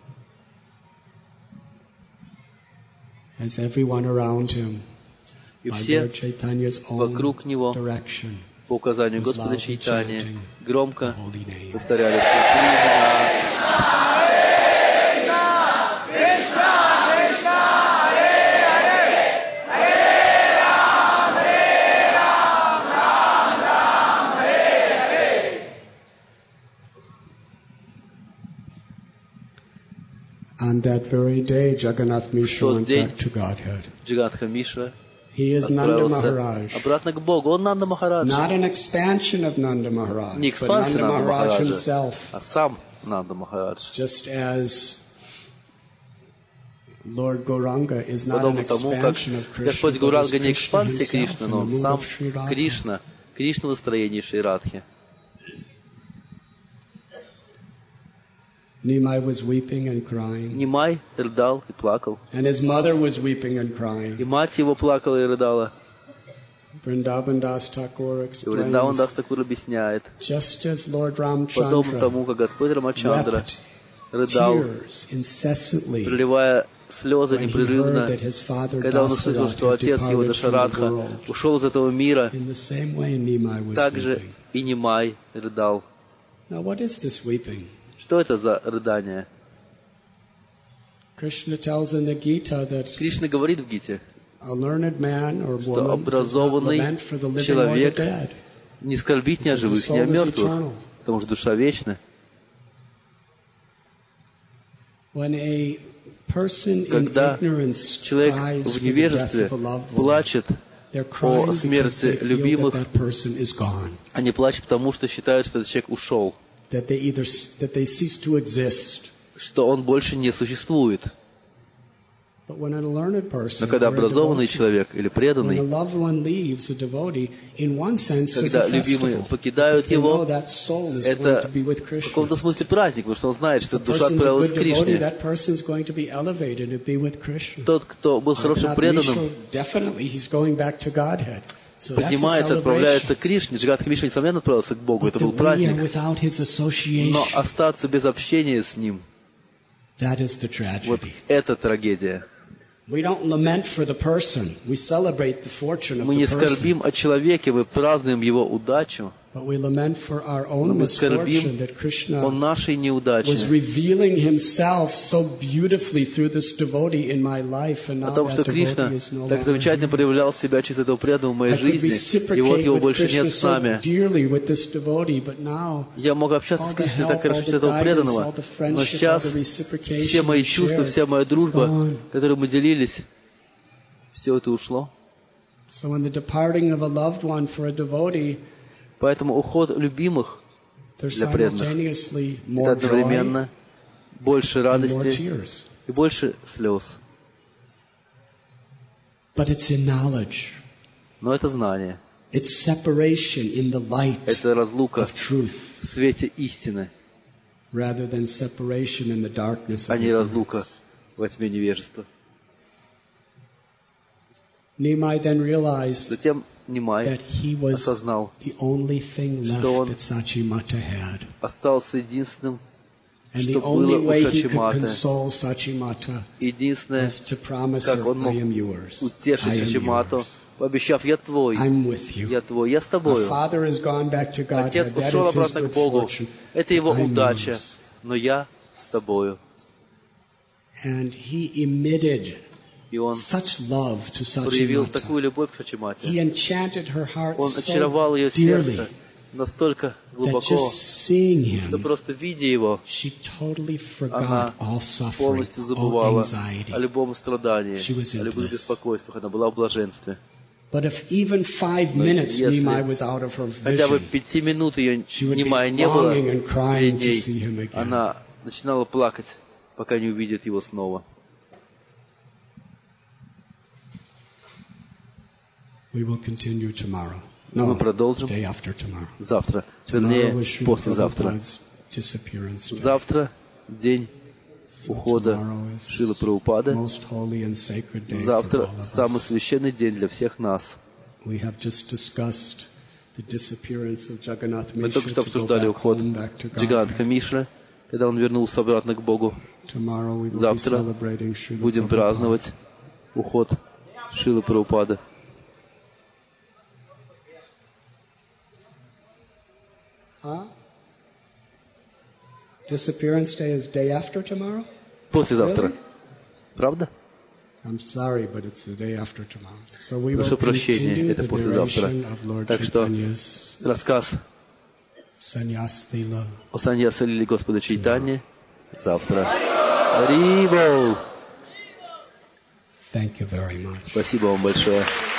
As everyone around him, И by все Lord Chaitanya's own вокруг него direction, по указанию was Господа loudly Чайтаньи chanting громко the holy name. повторяли святые имена. On that very day, Jagannath Mishra тот went день back to Godhead. Джагатха Мишра He is Nanda отправился Maharaj. обратно к Богу. Он Нанда Махарадж. Not an expansion of Nanda Maharaj, Не but экспансия Nanda Нанда Maharaj Махараджа, himself. а сам Нанда Махарадж. Just as Lord Gauranga is not an Подобно тому, как expansion of Krishna, Господь but is Гауранга не Krishna экспансия himself Кришны, in но the он mood сам of Sri Radha. Кришна, Кришна в настроении Шри Радхи. Nimai was weeping and crying, Нимай рыдал и плакал. and his mother was weeping and И crying. мать его плакала и рыдала. Vrindavan Das Thakur И Вриндаван explains, Дас Такур объясняет, just as Lord подобно Ramchandra тому, как Господь Рамачандра wept рыдал, tears incessantly проливая слезы when he непрерывно, heard that his father когда он услышал, что Dasaratha отец его departed from the Дашарадха world. ушел из этого мира, In the same way, Nimai was также weeping. и Нимай рыдал. Now, what is this weeping? Что это за рыдание? Krishna tells in the Gita that Кришна говорит в Гите, a learned man or что woman does not образованный lament for the living or the человек dead. не скорбит ни о живых, ни о мертвых, потому что душа вечна. When a person in Когда ignorance человек cries в for the death невежестве of a loved one, плачет they're crying о because смерти they feel that любимых, that person is gone, они плачут потому, что считают, что этот человек ушел, that they cease to exist. что он больше не существует. But when a learned person, Но когда or a образованный devotee, человек или when a преданный, loved one leaves, a devotee, in one sense, is когда a любимые festival. покидают They know его, that soul is going это to be with в Krishna. каком-то смысле праздник, потому что он знает, что The душа person's a отправилась good к devotee, Кришне. that person's going to be elevated to be with Krishna. Тот, кто был хорошим Jagannath преданным, Mishra, definitely he's going back to Godhead. So that's a поднимается, celebration. отправляется к Кришне. Джагатха Мишра, несомненно, отправился к Богу. Это But был to be праздник. without his association, Но остаться без общения с Ним, that is the вот tragedy. это трагедия. We don't lament for the person. We celebrate the fortune of Мы the не person. скорбим о человеке, мы празднуем его удачу, But we lament for our но own мы misfortune скорбим that о Krishna нашей was неудаче, revealing himself so beautifully through this devotee in my life, and о now том, that что Кришна devotee is no так longer замечательно here. проявлял себя через этого преданного в моей I could жизни, и вот reciprocate его with больше Krishna нет с so нами. dearly with this devotee, but now Я мог общаться с all the Кришной так help, хорошо all через the этого guidance, all преданного, the но friendship, all сейчас the reciprocation все мои we чувства, shared вся моя is дружба, gone. которой мы делились, все это ушло. So in the departing of a loved one for a devotee, Поэтому уход любимых there's для преданных simultaneously — это more joy одновременно больше and more радости tears. и больше слез. But it's in knowledge. Но это знание, It's separation in the light это разлука of truth в свете истины, rather than separation in the darkness а of не ignorance. разлука во тьме невежества. Nimai then realized Затем Нимай that he was осознал, the only thing left что он that Sachimata had. остался единственным, And что the only было у way he could Шачиматы. console Sachimata Единственное, was to promise как her, он I мог am yours. утешить I am Шачимату, yours. пообещав: «Я твой, I'm with you. я твой, я с Our тобою». father has gone back to Godhead. Отец That ушел is his обратно good к Богу. fortune. Это его I'm удача, yours. но я с тобою. And he emitted И И он проявил такую любовь к Шачимате. Он очаровал ее сердце настолько глубоко, что просто видя его, она полностью забывала о любом страдании, о любых беспокойствах. Она была в блаженстве. Если хотя бы 5 минут ее Нимая не было перед ней, она начинала плакать, пока не увидит его снова. Мы продолжим завтра, вернее, послезавтра. Завтра день ухода Шрилы Прабхупады. Завтра самый священный день для всех нас. Мы только что обсуждали уход Джаганатха Мишры, когда он вернулся обратно к Богу. Завтра будем праздновать уход Шрилы Прабхупады. Disappearance day is day after tomorrow? Послезавтра. Правда? I'm sorry, but it's the day after tomorrow. So we will Прошу прощения, это послезавтра. Так что рассказ о Саньяса Лиле Господа Чайтаньи завтра. Харибол! Thank you very much. Спасибо вам большое.